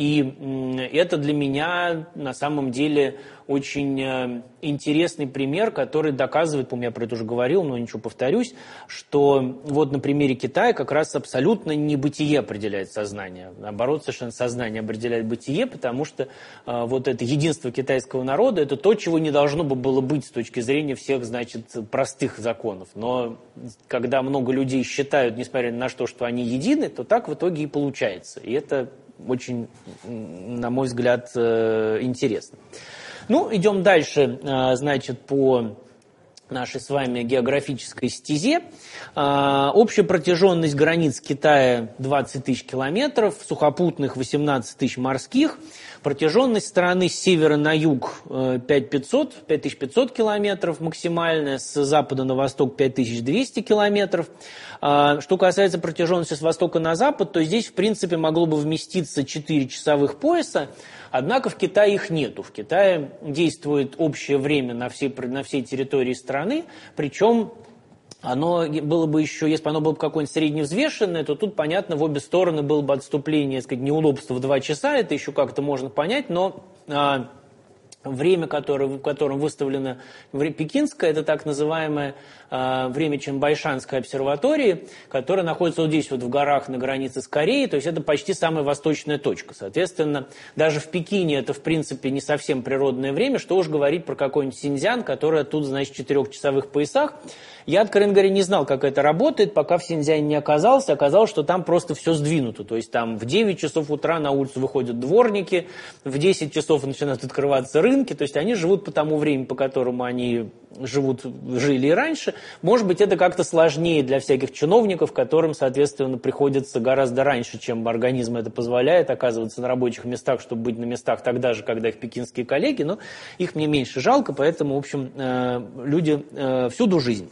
и это для меня на самом деле очень интересный пример, который доказывает, по-моему, я про это уже говорил, но ничего, повторюсь, что вот на примере Китая как раз абсолютно не бытие определяет сознание, наоборот, совершенно сознание определяет бытие, потому что вот это единство китайского народа, это то, чего не должно было быть с точки зрения всех, значит, простых законов, но когда много людей считают, несмотря ни на что они едины, то так в итоге и получается, и это очень, на мой взгляд, интересно. Ну, идем дальше, значит, по нашей с вами географической стезе. Общая протяженность границ Китая 20 тысяч километров, сухопутных 18 тысяч морских. Протяженность страны с севера на юг 5500 километров максимальная, с запада на восток 5200 километров. Что касается протяженности с востока на запад, то здесь, в принципе, могло бы вместиться 4 часовых пояса, однако в Китае их нету. В Китае действует общее время на всей территории страны, причем оно было бы еще, если бы оно было бы какое-нибудь средневзвешенное, то тут, понятно, в обе стороны было бы отступление, так сказать, неудобство в 2 часа, это еще как-то можно понять, но время, в котором выставлено пекинское, это так называемое время Чанбайшанской обсерватории, которая находится вот здесь, вот в горах на границе с Кореей, то есть это почти самая восточная точка. Соответственно, даже в Пекине это, в принципе, не совсем природное время, что уж говорить про какой-нибудь Синьцзян, который тут, значит, в 4-часовых поясах. Я, откровенно говоря, не знал, как это работает, пока в Синьцзяне не оказался. Оказалось, что там просто все сдвинуто. То есть там в 9 часов утра на улицу выходят дворники, в 10 часов начинают открываться рынки. То есть они живут по тому времени, по которому они жили и раньше. Может быть, это как-то сложнее для всяких чиновников, которым, соответственно, приходится гораздо раньше, чем организм это позволяет, оказываться на рабочих местах, чтобы быть на местах тогда же, когда их пекинские коллеги. Но их мне меньше жалко, поэтому, в общем, люди всюду жизнь.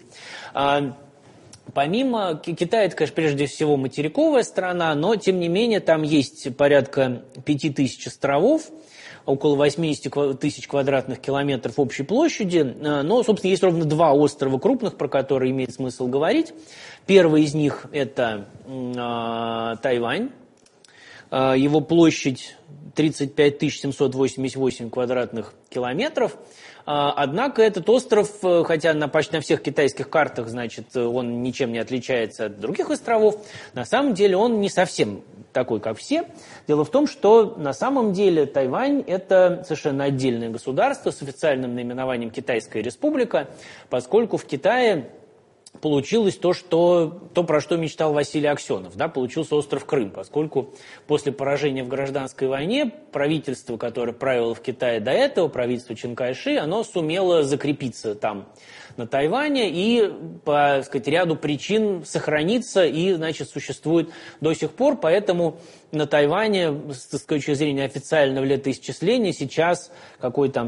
Помимо Китая, это, конечно, прежде всего материковая страна, но, тем не менее, там есть порядка 5000 островов, около 80 тысяч квадратных километров общей площади, но, собственно, есть ровно 2 острова крупных, про которые имеет смысл говорить. Первый из них – это Тайвань, его площадь 35 788 квадратных километров. Однако этот остров, хотя почти на всех китайских картах, значит, он ничем не отличается от других островов, на самом деле он не совсем такой, как все. Дело в том, что на самом деле Тайвань – это совершенно отдельное государство с официальным наименованием Китайская Республика, поскольку в Китае получилось то, про что мечтал Василий Аксенов. Да, получился остров Крым, поскольку после поражения в гражданской войне правительство, которое правило в Китае до этого, правительство Чан Кай-ши, оно сумело закрепиться там, на Тайване, и по, так сказать, ряду причин сохраниться и, значит, существует до сих пор. Поэтому на Тайване, с точки зрения официального летоисчисления, сейчас какой там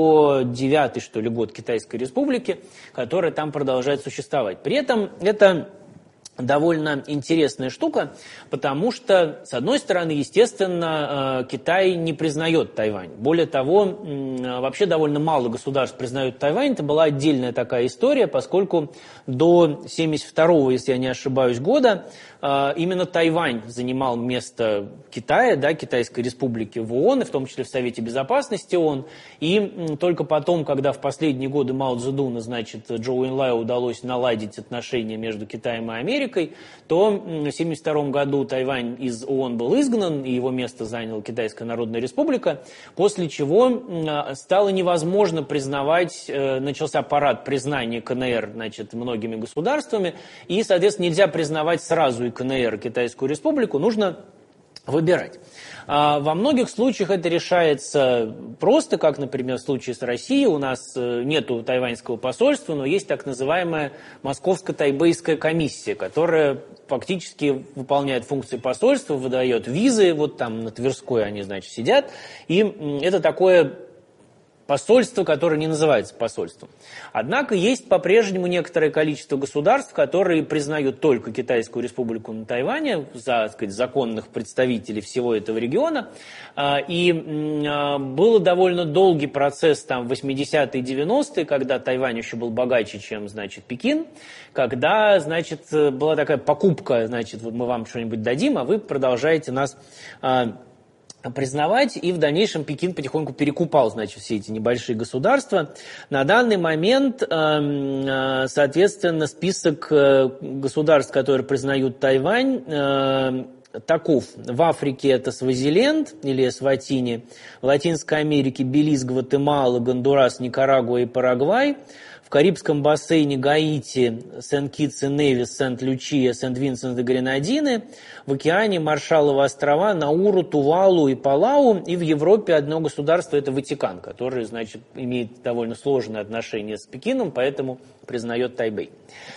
109-й, что ли, год Китайской Республики, которая там продолжает существовать. При этом это довольно интересная штука, потому что, с одной стороны, естественно, Китай не признает Тайвань. Более того, вообще довольно мало государств признают Тайвань. Это была отдельная такая история, поскольку до 1972-го, если я не ошибаюсь, года именно Тайвань занимал место Китая, да, Китайской Республики в ООН, и в том числе в Совете Безопасности ООН. И только потом, когда в последние годы Мао Цзэдуна, значит, Чжоу Энлаю удалось наладить отношения между Китаем и Америкой, то в 1972 году Тайвань из ООН был изгнан, и его место заняла Китайская Народная Республика, после чего стало невозможно признавать, начался парад признания КНР, значит, многими государствами, и, соответственно, нельзя признавать сразу и КНР, и Китайскую Республику, нужно выбирать. Во многих случаях это решается просто, как, например, в случае с Россией. У нас нету тайваньского посольства, но есть так называемая Московско-Тайбэйская комиссия, которая фактически выполняет функции посольства, выдает визы, вот там на Тверской они, значит, сидят, и это такое посольство, которое не называется посольством. Однако есть по-прежнему некоторое количество государств, которые признают только Китайскую Республику на Тайване за, так сказать, законных представителей всего этого региона. И был довольно долгий процесс там в 80-е и 90-е, когда Тайвань еще был богаче, чем, значит, Пекин, когда, значит, была такая покупка, значит, вот мы вам что-нибудь дадим, а вы продолжаете нас признавать, и в дальнейшем Пекин потихоньку перекупал, значит, все эти небольшие государства. На данный момент, соответственно, список государств, которые признают Тайвань, таков. В Африке это Свазиленд или Эсватини, в Латинской Америке Белиз, Гватемала, Гондурас, Никарагуа и Парагвай, в Карибском бассейне Гаити, Сент-Китс и Невис, Сент-Лючия, Сент-Винсент и Гренадины, в океане Маршалловы острова, Науру, Тувалу и Палау, и в Европе одно государство – это Ватикан, который, значит, имеет довольно сложные отношения с Пекином, поэтому признает Тайбэй.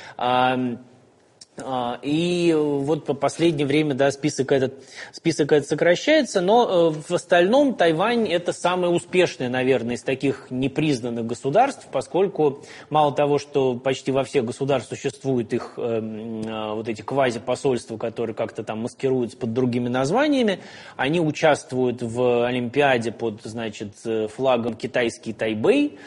И вот по последнее время, да, список этот сокращается, но в остальном Тайвань это самое успешное, наверное, из таких непризнанных государств, поскольку мало того, что почти во всех государствах существуют их вот эти квазипосольства, которые как-то там маскируются под другими названиями, они участвуют в Олимпиаде под, значит, флагом «Китайский Тайбэй»,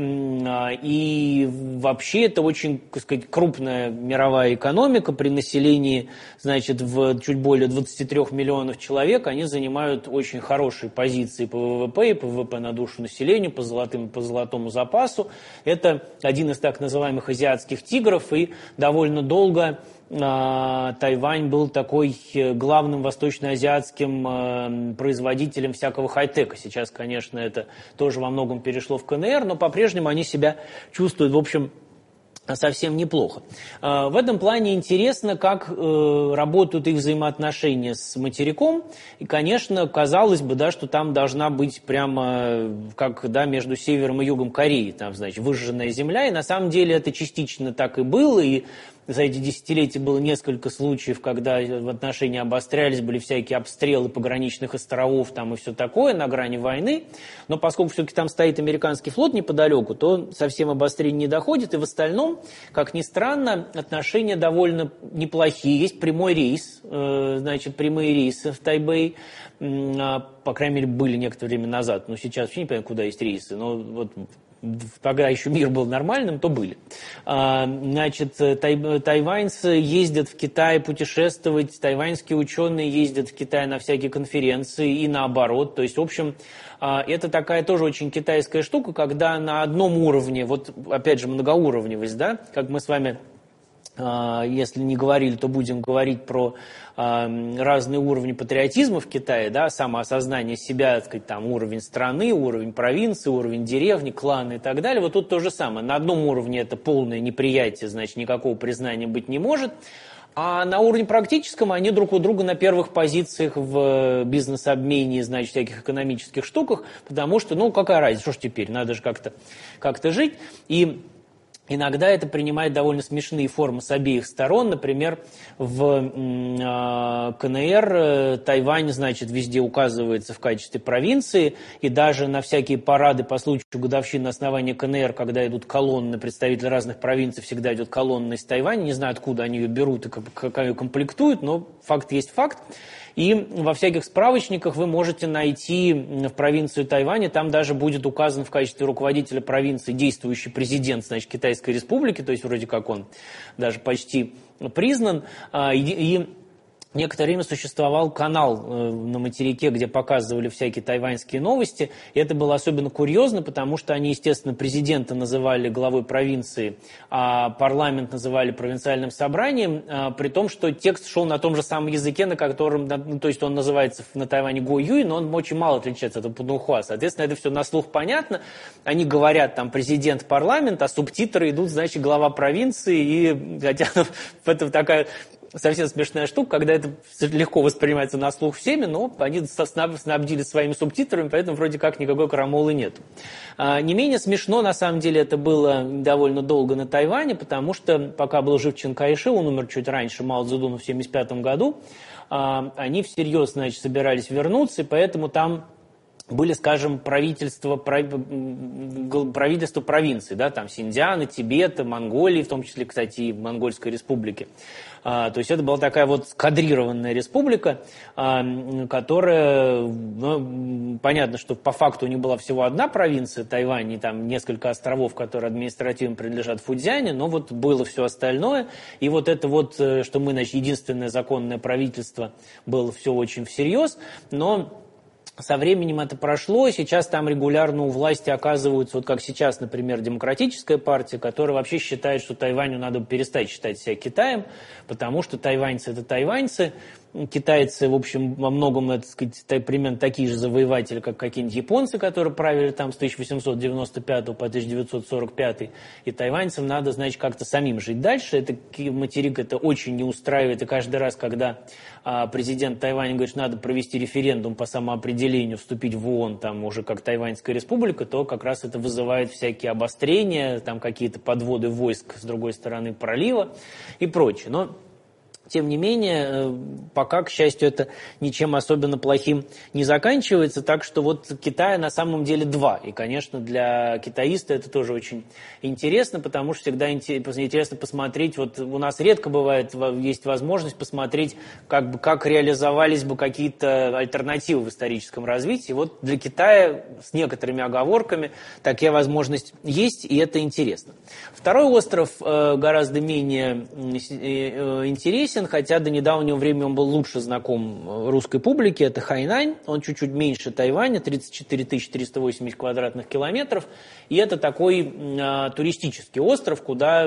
и вообще это очень, так сказать, крупная мировая экономика. При населении, значит, в чуть более 23 миллионов человек они занимают очень хорошие позиции по ВВП и по ВВП на душу населения, по золотому запасу. Это один из так называемых азиатских тигров, и довольно долго Тайвань был такой главным восточноазиатским производителем всякого хай-тека. Сейчас, конечно, это тоже во многом перешло в КНР, но по-прежнему они себя чувствуют, в общем, совсем неплохо. В этом плане интересно, как работают их взаимоотношения с материком. И, конечно, казалось бы, да, что там должна быть прямо как, да, между севером и югом Кореи, там, значит, выжженная земля. И на самом деле это частично так и было. И за эти десятилетия было несколько случаев, когда отношения обострялись, были всякие обстрелы пограничных островов там и все такое на грани войны. Но поскольку все-таки там стоит американский флот неподалеку, то совсем обострение не доходит. И в остальном, как ни странно, отношения довольно неплохие. Есть прямой рейс, значит, прямые рейсы в Тайбэй. По крайней мере, были некоторое время назад. Но сейчас вообще не понимаю, куда есть рейсы. Но вот пока еще мир был нормальным, то были. Значит, тайваньцы ездят в Китай путешествовать, тайваньские ученые ездят в Китай на всякие конференции и наоборот. То есть, в общем, это такая тоже очень китайская штука, когда на одном уровне, вот опять же многоуровневость, да, как мы с вами если не говорили, то будем говорить про разные уровни патриотизма в Китае, да, самоосознание себя, так сказать, там, уровень страны, уровень провинции, уровень деревни, клана и так далее. Вот тут то же самое. На одном уровне это полное неприятие, значит, никакого признания быть не может. А на уровне практическом они друг у друга на первых позициях в бизнес-обмене, значит, всяких экономических штуках, потому что, ну, какая разница, что ж теперь, надо же как-то жить. И иногда это принимает довольно смешные формы с обеих сторон. Например, в КНР Тайвань, значит, везде указывается в качестве провинции, и даже на всякие парады по случаю годовщины основания КНР, когда идут колонны, представители разных провинций, всегда идет колонна из Тайваня. Не знаю, откуда они ее берут и как ее комплектуют, но факт есть факт. И во всяких справочниках вы можете найти в провинцию Тайвань, там даже будет указан в качестве руководителя провинции действующий президент, значит, Китайской Республики, то есть вроде как он даже почти признан. И некоторое время существовал канал на материке, где показывали всякие тайваньские новости. И это было особенно курьезно, потому что они, естественно, президента называли главой провинции, а парламент называли провинциальным собранием, при том, что текст шел на том же самом языке, на котором, ну, то есть он называется на Тайване Го Юй, но он очень мало отличается от Пудунхуа. Соответственно, это все на слух понятно. Они говорят там президент, парламент, а субтитры идут, значит, глава провинции. И хотя это такая совсем смешная штука, когда это легко воспринимается на слух всеми, но они снабдили своими субтитрами, поэтому вроде как никакой крамолы нет. Не менее смешно, на самом деле, это было довольно долго на Тайване, потому что пока был жив Чан Кайши, он умер чуть раньше, Мао Цзэдуна в 1975 году, они всерьез, значит, собирались вернуться, и поэтому там были, скажем, правительства провинций, да, там Синьцзяна, Тибета, Монголии, в том числе, кстати, и Монгольской республики. То есть это была такая вот кадрированная республика, которая, ну, понятно, что по факту у них была всего одна провинция, Тайвань, и там несколько островов, которые административно принадлежат Фудзяне, но вот было все остальное, и вот это вот, что мы, значит, единственное законное правительство, было все очень всерьез, но со временем это прошло, и сейчас там регулярно у власти оказываются, вот как сейчас, например, Демократическая партия, которая вообще считает, что Тайваню надо перестать считать себя Китаем, потому что тайваньцы – это тайваньцы, китайцы, в общем, во многом, так сказать, примерно такие же завоеватели, как какие-нибудь японцы, которые правили там с 1895 по 1945, и тайваньцам надо, значит, как-то самим жить дальше. Это материк это очень не устраивает, и каждый раз, когда президент Тайваня говорит, что надо провести референдум по самоопределению, вступить в ООН, там уже как Тайваньская республика, то как раз это вызывает всякие обострения, там какие-то подводы войск с другой стороны пролива и прочее. Но тем не менее, пока, к счастью, это ничем особенно плохим не заканчивается, так что вот Китая на самом деле два. И, конечно, для китаиста это тоже очень интересно, потому что всегда интересно посмотреть, вот у нас редко бывает, есть возможность посмотреть, как реализовались бы какие-то альтернативы в историческом развитии. Вот для Китая с некоторыми оговорками такая возможность есть, и это интересно. Второй остров гораздо менее интересен, хотя до недавнего времени он был лучше знаком русской публике, это Хайнань, он чуть-чуть меньше Тайваня, 34 380 квадратных километров, и это такой туристический остров, куда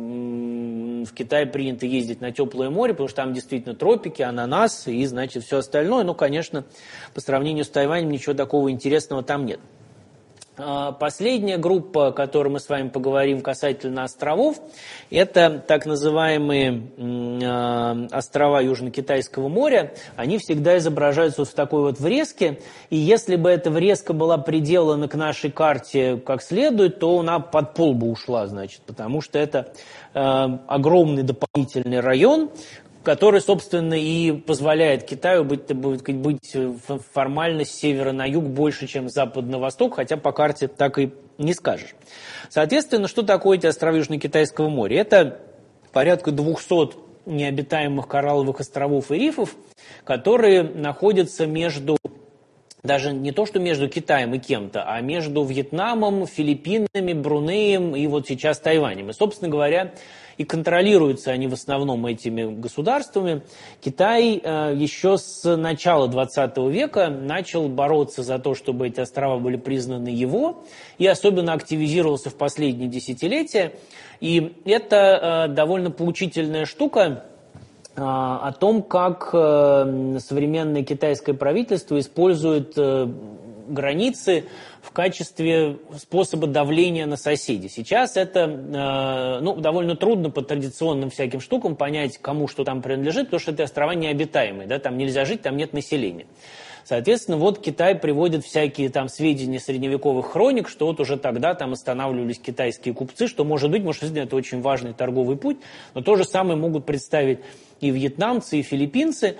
в Китае принято ездить на теплое море, потому что там действительно тропики, ананас и, значит, все остальное, но, конечно, по сравнению с Тайванем ничего такого интересного там нет. Последняя группа, о которой мы с вами поговорим касательно островов, это так называемые острова Южно-Китайского моря. Они всегда изображаются вот в такой вот врезке, и если бы эта врезка была приделана к нашей карте как следует, то она под пол бы ушла, значит, потому что это огромный дополнительный район, который, собственно, и позволяет Китаю быть формально с севера на юг больше, чем с запада на восток, хотя по карте так и не скажешь. Соответственно, что такое эти острова Южно-Китайского моря? Это порядка 200 необитаемых коралловых островов и рифов, которые находятся между даже не то, что между Китаем и кем-то, а между Вьетнамом, Филиппинами, Брунеем и вот сейчас Тайванем. И, собственно говоря, и контролируются они в основном этими государствами. Китай еще с начала 20 века начал бороться за то, чтобы эти острова были признаны его, и особенно активизировался в последние десятилетия. И это довольно поучительная штука о том, как современное китайское правительство использует границы в качестве способа давления на соседей. Сейчас это довольно трудно по традиционным всяким штукам понять, кому что там принадлежит, потому что это острова необитаемые, да, там нельзя жить, там нет населения. Соответственно, вот Китай приводит всякие там сведения средневековых хроник, что вот уже тогда там останавливались китайские купцы, что может быть, это очень важный торговый путь, но то же самое могут представить и вьетнамцы, и филиппинцы,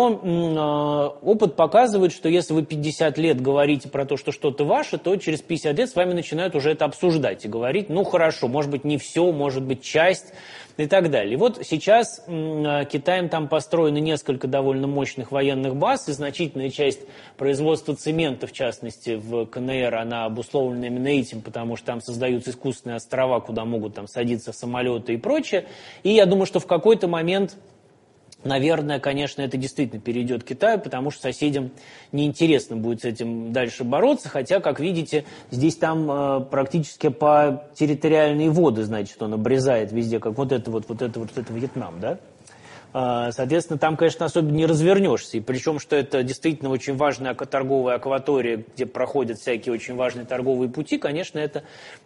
но опыт показывает, что если вы 50 лет говорите про то, что что-то ваше, то через 50 лет с вами начинают уже это обсуждать и говорить, ну хорошо, может быть не все, может быть часть и так далее. И вот сейчас Китаем там построено несколько довольно мощных военных баз, и значительная часть производства цемента, в частности в КНР, она обусловлена именно этим, потому что там создаются искусственные острова, куда могут там садиться самолеты и прочее. И я думаю, что в какой-то момент, наверное, конечно, это действительно перейдет к Китаю, потому что соседям неинтересно будет с этим дальше бороться, хотя, как видите, здесь там практически по территориальные воды, значит, он обрезает везде, как вот это Вьетнам, да? Соответственно, там, конечно, особо не развернешься. И причем, что это действительно очень важная торговая акватория, где проходят всякие очень важные торговые пути, конечно, это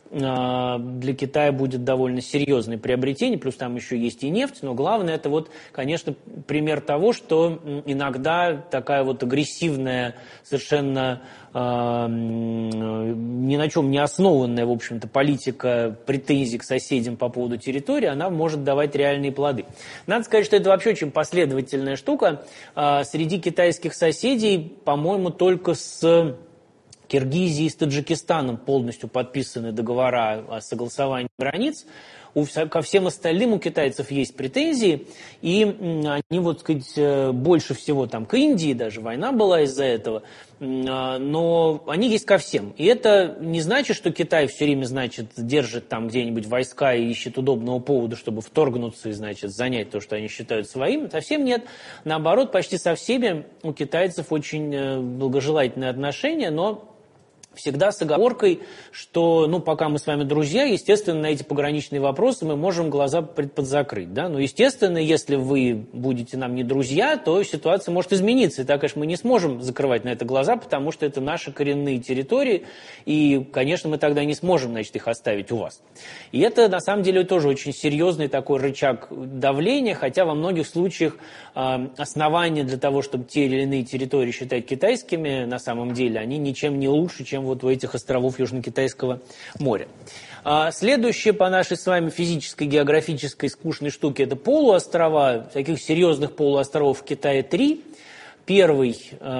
для Китая будет довольно серьезное приобретение. Плюс там еще есть и нефть. Но главное, это вот, конечно, пример того, что иногда такая вот агрессивная, совершенно ни на чем не основанная, в общем-то, политика претензий к соседям по поводу территории, она может давать реальные плоды. Надо сказать, что это вообще очень последовательная штука. Среди китайских соседей, по-моему, только с Киргизией и с Таджикистаном полностью подписаны договора о согласовании границ. Ко всем остальным у китайцев есть претензии, и они, вот сказать, больше всего там к Индии, даже война была из-за этого, но они есть ко всем. И это не значит, что Китай все время, значит, держит там где-нибудь войска и ищет удобного повода, чтобы вторгнуться и, значит, занять то, что они считают своим. Совсем нет. Наоборот, почти со всеми у китайцев очень благожелательные отношения, но всегда с оговоркой, что, пока мы с вами друзья, естественно, на эти пограничные вопросы мы можем глаза подзакрыть, да, но, естественно, если вы будете нам не друзья, то ситуация может измениться, и так, конечно, мы не сможем закрывать на это глаза, потому что это наши коренные территории, и, конечно, мы тогда не сможем, значит, их оставить у вас. И это, на самом деле, тоже очень серьезный такой рычаг давления, хотя во многих случаях основания для того, чтобы те или иные территории считать китайскими, на самом деле, они ничем не лучше, чем вот у этих островов Южно-Китайского моря. Следующее по нашей с вами физической, географической скучной штуке – это полуострова. Таких серьезных полуостровов в Китае 3. Первый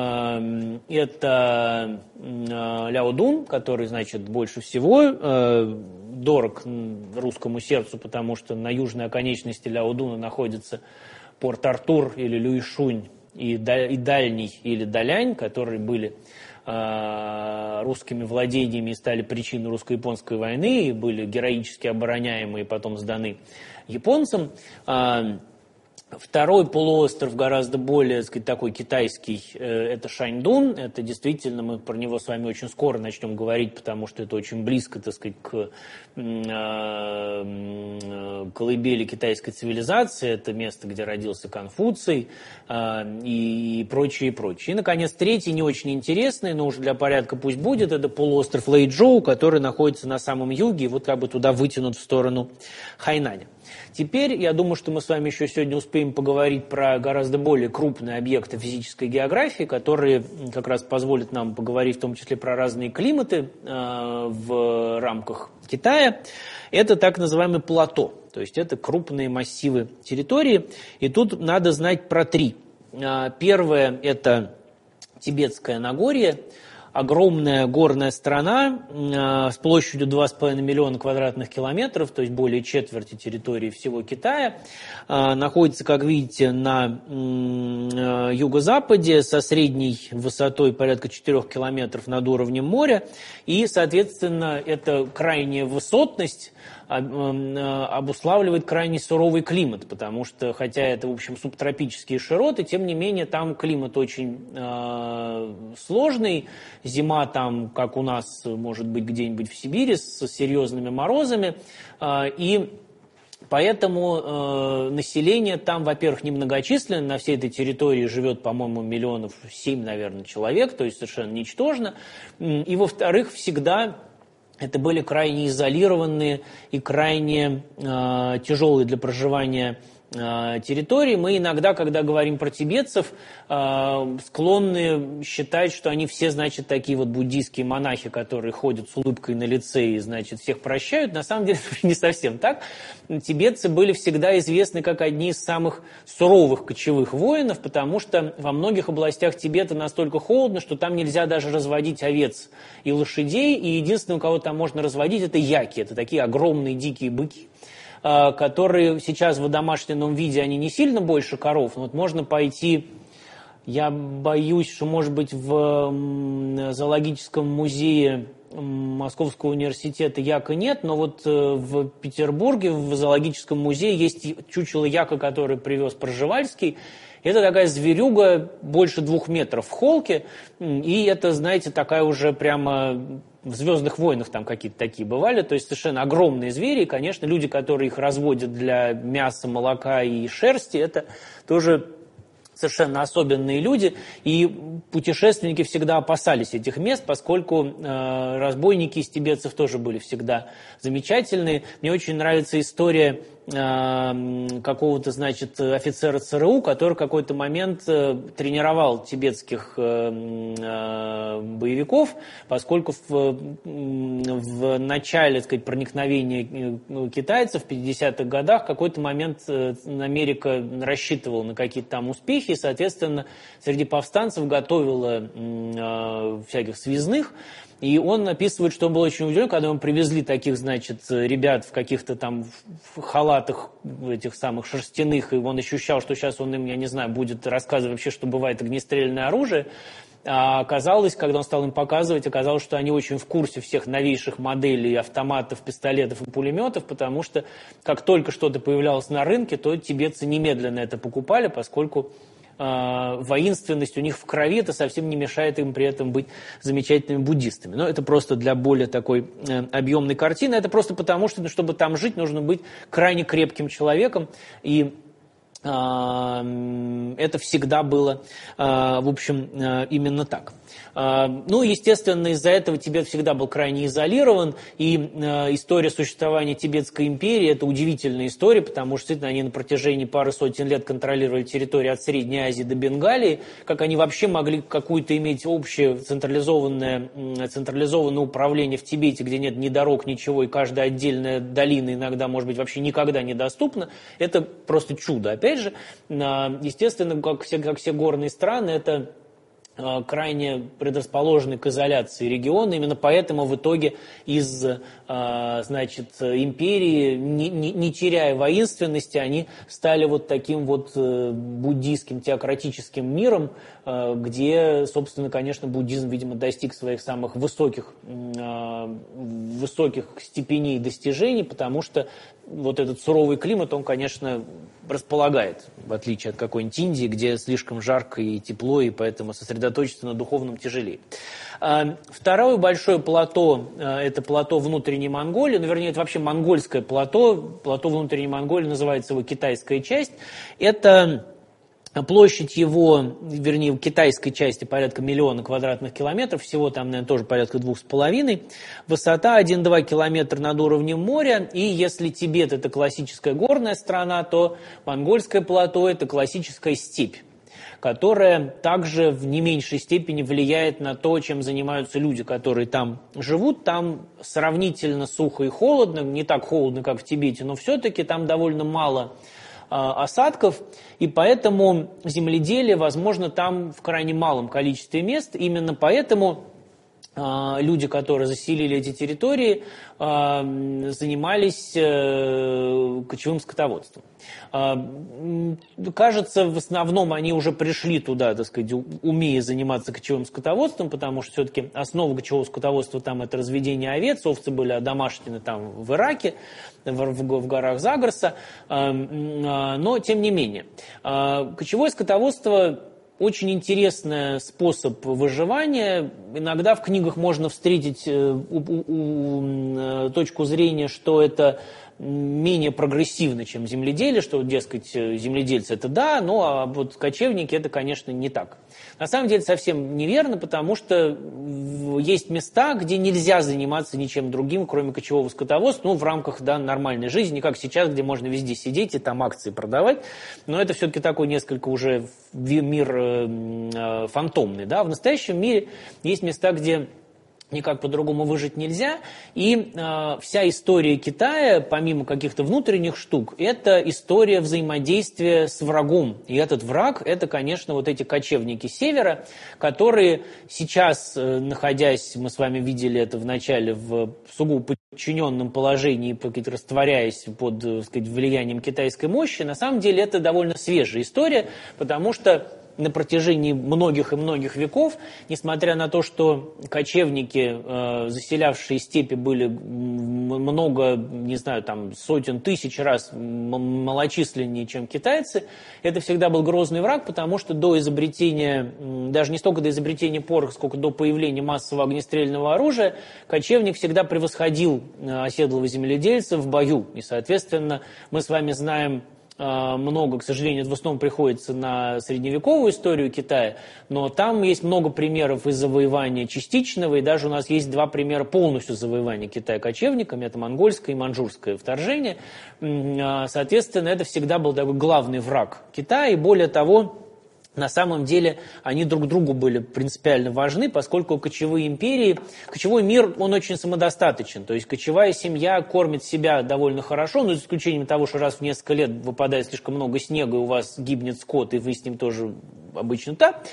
это Ляодун, который, значит, больше всего дорог русскому сердцу, потому что на южной оконечности Ляодуна находится Порт-Артур или Люйшунь и Дальний или Далянь, которые были русскими владениями и стали причиной русско-японской войны, и были героически обороняемы и потом сданы японцам. Второй полуостров, гораздо более, так сказать, такой китайский, это Шаньдун. Это действительно, мы про него с вами очень скоро начнем говорить, потому что это очень близко, так сказать, к колыбели китайской цивилизации. Это место, где родился Конфуций и прочее, и прочее. И, наконец, третий, не очень интересный, но уже для порядка пусть будет, это полуостров Лэйчжоу, который находится на самом юге, и вот как бы туда вытянут в сторону Хайнаня. Теперь, я думаю, что мы с вами еще сегодня успеем поговорить про гораздо более крупные объекты физической географии, которые как раз позволят нам поговорить в том числе про разные климаты в рамках Китая. Это так называемое плато, то есть это крупные массивы территории. И тут надо знать про 3. Первое – это Тибетское Нагорье. огромная горная страна с площадью 2,5 миллиона квадратных километров, то есть более четверти территории всего Китая. Находится, как видите, на юго-западе со средней высотой порядка 4 километров над уровнем моря. И, соответственно, эта крайняя высотность обуславливает крайне суровый климат, потому что, хотя это, в общем, субтропические широты, тем не менее там климат очень сложный. Зима там, как у нас, может быть, где-нибудь в Сибири, с серьезными морозами. И поэтому население там, во-первых, немногочисленное, на всей этой территории живет, по-моему, 7 миллионов, наверное, человек, то есть совершенно ничтожно. И, во-вторых, всегда это были крайне изолированные и крайне тяжелые для проживания территории. Мы иногда, когда говорим про тибетцев, склонны считать, что они все, значит, такие вот буддийские монахи, которые ходят с улыбкой на лице и, значит, всех прощают. На самом деле, не совсем так. Тибетцы были всегда известны как одни из самых суровых кочевых воинов, потому что во многих областях Тибета настолько холодно, что там нельзя даже разводить овец и лошадей, и единственное, у кого там можно разводить, это яки, это такие огромные дикие быки, которые сейчас в домашнем виде, они не сильно больше коров, но вот можно пойти, я боюсь, что, может быть, в зоологическом музее Московского университета яка нет, но вот в Петербурге в зоологическом музее есть чучело яка, который привез Пржевальский. Это такая зверюга больше 2 метров в холке, и это, знаете, такая уже прямо... В «Звездных войнах» там какие-то такие бывали, то есть совершенно огромные звери, и, конечно, люди, которые их разводят для мяса, молока и шерсти, это тоже совершенно особенные люди, и путешественники всегда опасались этих мест, поскольку разбойники из тибетцев тоже были всегда замечательные. Мне очень нравится история какого-то, значит, офицера ЦРУ, который в какой-то момент тренировал тибетских боевиков, поскольку в начале, так сказать, проникновения китайцев в 50-х годах в какой-то момент Америка рассчитывала на какие-то там успехи, и, соответственно, среди повстанцев готовила всяких связных. И он описывает, что он был очень удивлен, когда ему привезли таких, значит, ребят в каких-то там халатах этих самых шерстяных, и он ощущал, что сейчас он им, я не знаю, будет рассказывать вообще, что бывает огнестрельное оружие. А оказалось, когда он стал им показывать, оказалось, что они очень в курсе всех новейших моделей автоматов, пистолетов и пулеметов, потому что как только что-то появлялось на рынке, то тибетцы немедленно это покупали, поскольку воинственность у них в крови, это совсем не мешает им при этом быть замечательными буддистами. Но это просто для более такой объемной картины. Это просто потому, что, чтобы там жить, нужно быть крайне крепким человеком. И это всегда было, в общем, именно так. Ну, естественно, из-за этого Тибет всегда был крайне изолирован, и история существования Тибетской империи – это удивительная история, потому что они на протяжении пары сотен лет контролировали территорию от Средней Азии до Бенгалии, как они вообще могли какую-то иметь общее централизованное управление в Тибете, где нет ни дорог, ничего, и каждая отдельная долина иногда, может быть, вообще никогда недоступна, это просто чудо. Опять же, естественно, как все горные страны, это крайне предрасположены к изоляции региона. Именно поэтому в итоге из, значит, империи, не теряя воинственности, они стали вот таким вот буддийским теократическим миром, где, собственно, конечно, буддизм, видимо, достиг своих самых высоких степеней достижений, потому что вот этот суровый климат, он, конечно, располагает, в отличие от какой-нибудь Индии, где слишком жарко и тепло, и поэтому сосредоточиться на духовном тяжелее. Второе большое плато – это плато внутренней Монголии, ну, вернее, это вообще монгольское плато внутренней Монголии, называется его китайская часть. Это площадь его, вернее, в китайской части порядка 1 миллиона квадратных километров, всего там, наверное, тоже порядка 2,5. Высота 1-2 километра над уровнем моря. И если Тибет – это классическая горная страна, то монгольское плато – это классическая степь, которая также в не меньшей степени влияет на то, чем занимаются люди, которые там живут. Там сравнительно сухо и холодно, не так холодно, как в Тибете, но все-таки там довольно мало осадков, и поэтому земледелие возможно там в крайне малом количестве мест. Именно поэтому люди, которые заселили эти территории, занимались кочевым скотоводством. Кажется, в основном они уже пришли туда, так сказать, умея заниматься кочевым скотоводством, потому что все-таки основа кочевого скотоводства там это разведение овец, овцы были одомашнены там в Ираке, в горах Загроса, но тем не менее. Кочевое скотоводство очень интересный способ выживания. Иногда в книгах можно встретить точку зрения, что это менее прогрессивно, чем земледелие, что, дескать, земледельцы это да, ну а вот кочевники это, конечно, не так. На самом деле совсем неверно, потому что есть места, где нельзя заниматься ничем другим, кроме кочевого скотоводства, ну, в рамках нормальной жизни, не как сейчас, где можно везде сидеть и там акции продавать, но это все-таки такой несколько уже мир фантомный. Да? В настоящем мире есть места, где никак по-другому выжить нельзя. И вся история Китая, помимо каких-то внутренних штук, это история взаимодействия с врагом. И этот враг, это, конечно, вот эти кочевники севера, которые сейчас, находясь, мы с вами видели это в начале, в сугубо подчиненном положении, растворяясь под, так сказать, влиянием китайской мощи, на самом деле это довольно свежая история, потому что на протяжении многих и многих веков, несмотря на то, что кочевники, заселявшие степи, были много, не знаю, там сотен тысяч раз малочисленнее, чем китайцы, это всегда был грозный враг, потому что до изобретения, даже не столько до изобретения пороха, сколько до появления массового огнестрельного оружия, кочевник всегда превосходил оседлого земледельца в бою. И, соответственно, мы с вами знаем много, к сожалению, это в основном приходится на средневековую историю Китая, но там есть много примеров из завоевания частичного, и даже у нас есть два примера полностью завоевания Китая кочевниками, это монгольское и маньчжурское вторжение. Соответственно, это всегда был такой главный враг Китая, и более того, на самом деле они друг другу были принципиально важны, поскольку кочевые империи, кочевой мир, он очень самодостаточен. То есть кочевая семья кормит себя довольно хорошо, но за исключением того, что раз в несколько лет выпадает слишком много снега, и у вас гибнет скот, и вы с ним тоже обычно так.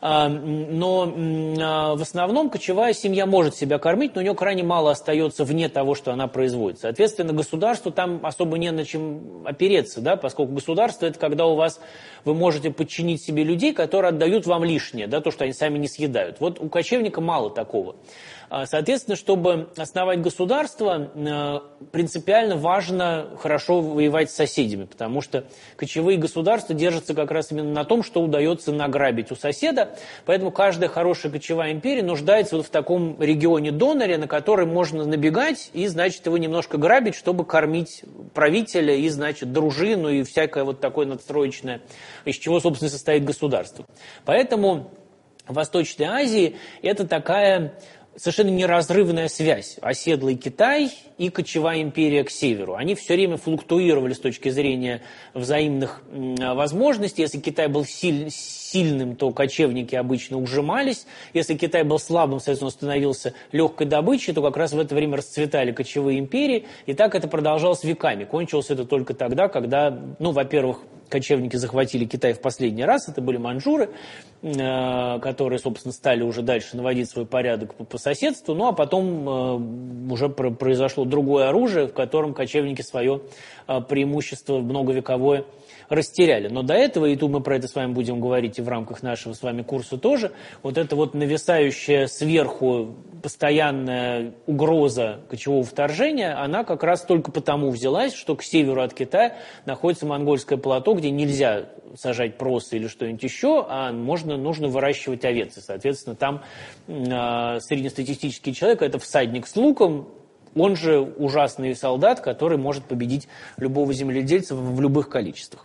Но в основном кочевая семья может себя кормить, но у нее крайне мало остается вне того, что она производит. Соответственно, государству там особо не на чем опереться, да, поскольку государство – это когда у вас вы можете подчинить себе людей, которые отдают вам лишнее, да, то, что они сами не съедают. Вот у кочевника мало такого. Соответственно, чтобы основать государство, принципиально важно хорошо воевать с соседями, потому что кочевые государства держатся как раз именно на том, что удается награбить у соседа, поэтому каждая хорошая кочевая империя нуждается вот в таком регионе-доноре, на который можно набегать и, значит, его немножко грабить, чтобы кормить правителя и, значит, дружину и всякое вот такое надстроечное, из чего, собственно, состоит государство. Поэтому в Восточной Азии это такая совершенно неразрывная связь. Оседлый Китай и кочевая империя к северу. Они все время флуктуировали с точки зрения взаимных возможностей. Если Китай был сильным, то кочевники обычно ужимались. Если Китай был слабым, соответственно, он становился легкой добычей, то как раз в это время расцветали кочевые империи. И так это продолжалось веками. Кончилось это только тогда, когда, ну, во-первых, кочевники захватили Китай в последний раз, это были маньчжуры, которые, собственно, стали уже дальше наводить свой порядок по соседству, ну а потом уже произошло другое оружие, в котором кочевники свое преимущество многовековое растеряли. Но до этого, и тут мы про это с вами будем говорить и в рамках нашего с вами курса тоже, вот эта вот нависающая сверху постоянная угроза кочевого вторжения, она как раз только потому взялась, что к северу от Китая находится монгольское плато, где нельзя сажать просы или что-нибудь еще, а нужно выращивать овец. И, соответственно, там среднестатистический человек – это всадник с луком, он же ужасный солдат, который может победить любого земледельца в любых количествах.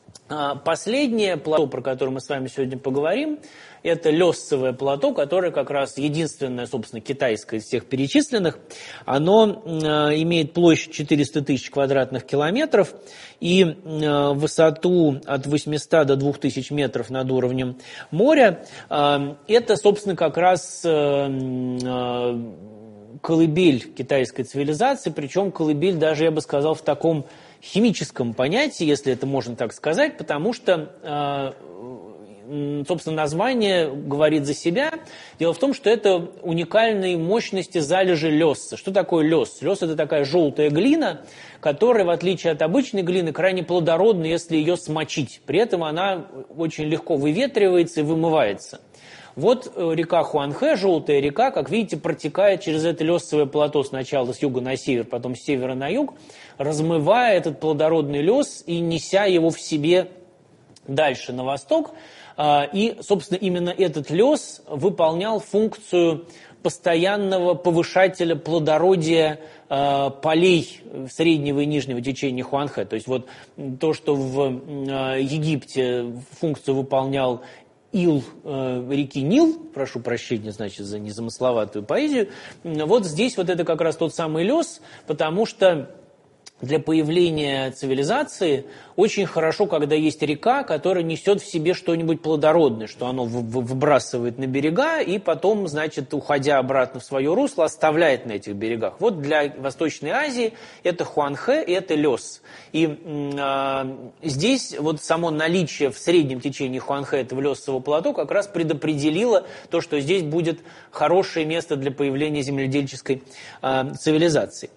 Последнее плато, про которое мы с вами сегодня поговорим, это Лёссовое плато, которое как раз единственное, собственно, китайское из всех перечисленных. Оно имеет площадь 400 тысяч квадратных километров и высоту от 800 до 2000 метров над уровнем моря. Это, собственно, как раз колыбель китайской цивилизации, причем колыбель даже, я бы сказал, в таком химическом понятии, если это можно так сказать, потому что собственно, название говорит за себя. Дело в том, что это уникальные мощности залежи лёсса. Что такое лёс? Лёс – это такая желтая глина, которая, в отличие от обычной глины, крайне плодородна, если ее смочить. При этом она очень легко выветривается и вымывается. Вот река Хуанхэ, желтая река, как видите, протекает через это лёсовое плато сначала с юга на север, потом с севера на юг, размывая этот плодородный лёс и неся его в себе дальше на восток. И, собственно, именно этот лёс выполнял функцию постоянного повышателя плодородия полей среднего и нижнего течения Хуанхэ. То есть вот то, что в Египте функцию выполнял ил реки Нил, прошу прощения, значит, за незамысловатую поэзию, вот здесь вот это как раз тот самый лёс, потому что для появления цивилизации очень хорошо, когда есть река, которая несет в себе что-нибудь плодородное, что оно выбрасывает на берега и потом, значит, уходя обратно в свое русло, оставляет на этих берегах. Вот для Восточной Азии это Хуанхэ и это лёс. И здесь вот само наличие в среднем течении Хуанхэ этого лёсового плато как раз предопределило то, что здесь будет хорошее место для появления земледельческой цивилизации.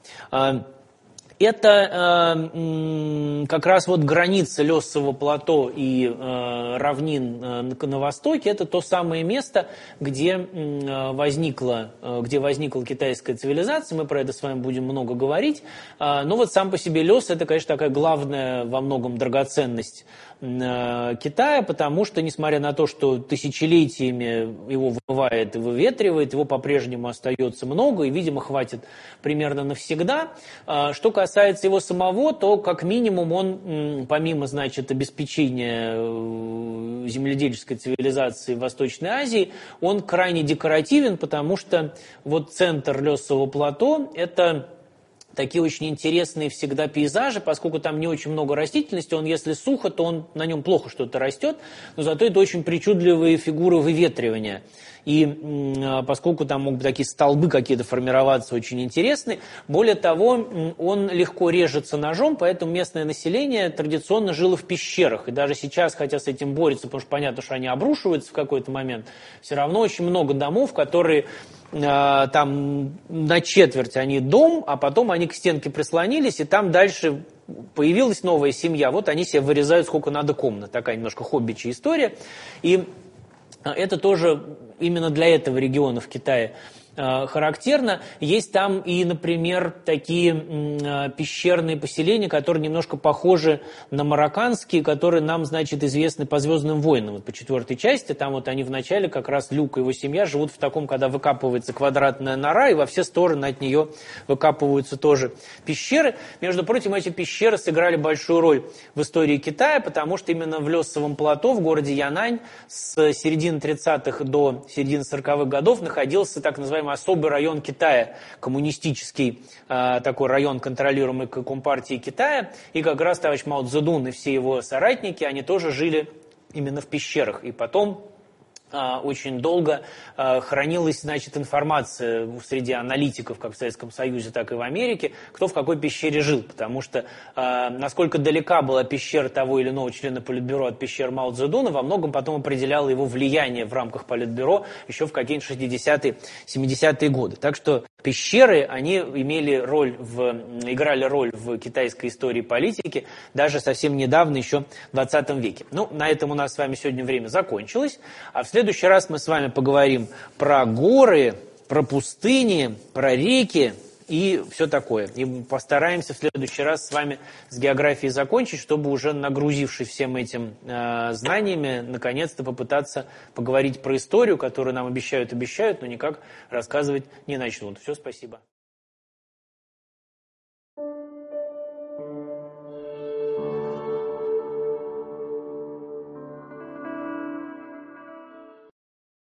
Это как раз вот граница лёсового плато и равнин на востоке. Это то самое место, где возникла китайская цивилизация. Мы про это с вами будем много говорить. Но вот сам по себе лёс – это, конечно, такая главная во многом драгоценность Китая, потому что, несмотря на то, что тысячелетиями его вымывает и выветривает, его по-прежнему остается много и, видимо, хватит примерно навсегда. Что касается его самого, то, как минимум, он, помимо, значит, обеспечения земледельческой цивилизации в Восточной Азии, он крайне декоративен, потому что вот центр лёсового плато – это такие очень интересные всегда пейзажи, поскольку там не очень много растительности, он если сухо, то на нем плохо что-то растет, но зато это очень причудливые фигуры выветривания. И поскольку там могут быть такие столбы какие-то формироваться очень интересные, более того, он легко режется ножом, поэтому местное население традиционно жило в пещерах. И даже сейчас, хотя с этим борются, потому что понятно, что они обрушиваются в какой-то момент, все равно очень много домов, которые там на четверть они дом, а потом они к стенке прислонились, и там дальше появилась новая семья. Вот они себе вырезают сколько надо комнат. Такая немножко хоббичья история. И это тоже именно для этого региона в Китае характерно. Есть там и, например, такие пещерные поселения, которые немножко похожи на марокканские, которые нам, значит, известны по «Звездным войнам». Вот по 4-й части, там вот они в начале, как раз Люк и его семья живут в таком, когда выкапывается квадратная нора, и во все стороны от нее выкапываются тоже пещеры. Между прочим, эти пещеры сыграли большую роль в истории Китая, потому что именно в лёсовом плато в городе Янань с середины 30-х до середины 40-х годов находился так называемый особый район Китая, коммунистический такой район, контролируемый Компартией Китая, и как раз товарищ Мао Цзэдун и все его соратники, они тоже жили именно в пещерах, и потом очень долго хранилась, значит, информация среди аналитиков, как в Советском Союзе, так и в Америке, кто в какой пещере жил, потому что насколько далека была пещера того или иного члена Политбюро от пещер Мао Цзэдуна, во многом потом определяло его влияние в рамках Политбюро еще в какие-нибудь 60-е, 70-е годы. Так что пещеры, они играли роль в китайской истории и политике даже совсем недавно, еще в 20 веке. Ну, на этом у нас с вами сегодня время закончилось, а в следующий раз мы с вами поговорим про горы, про пустыни, про реки и все такое. И постараемся в следующий раз с вами с географией закончить, чтобы уже нагрузившись всем этим знаниями, наконец-то попытаться поговорить про историю, которую нам обещают, но никак рассказывать не начнут. Все, спасибо.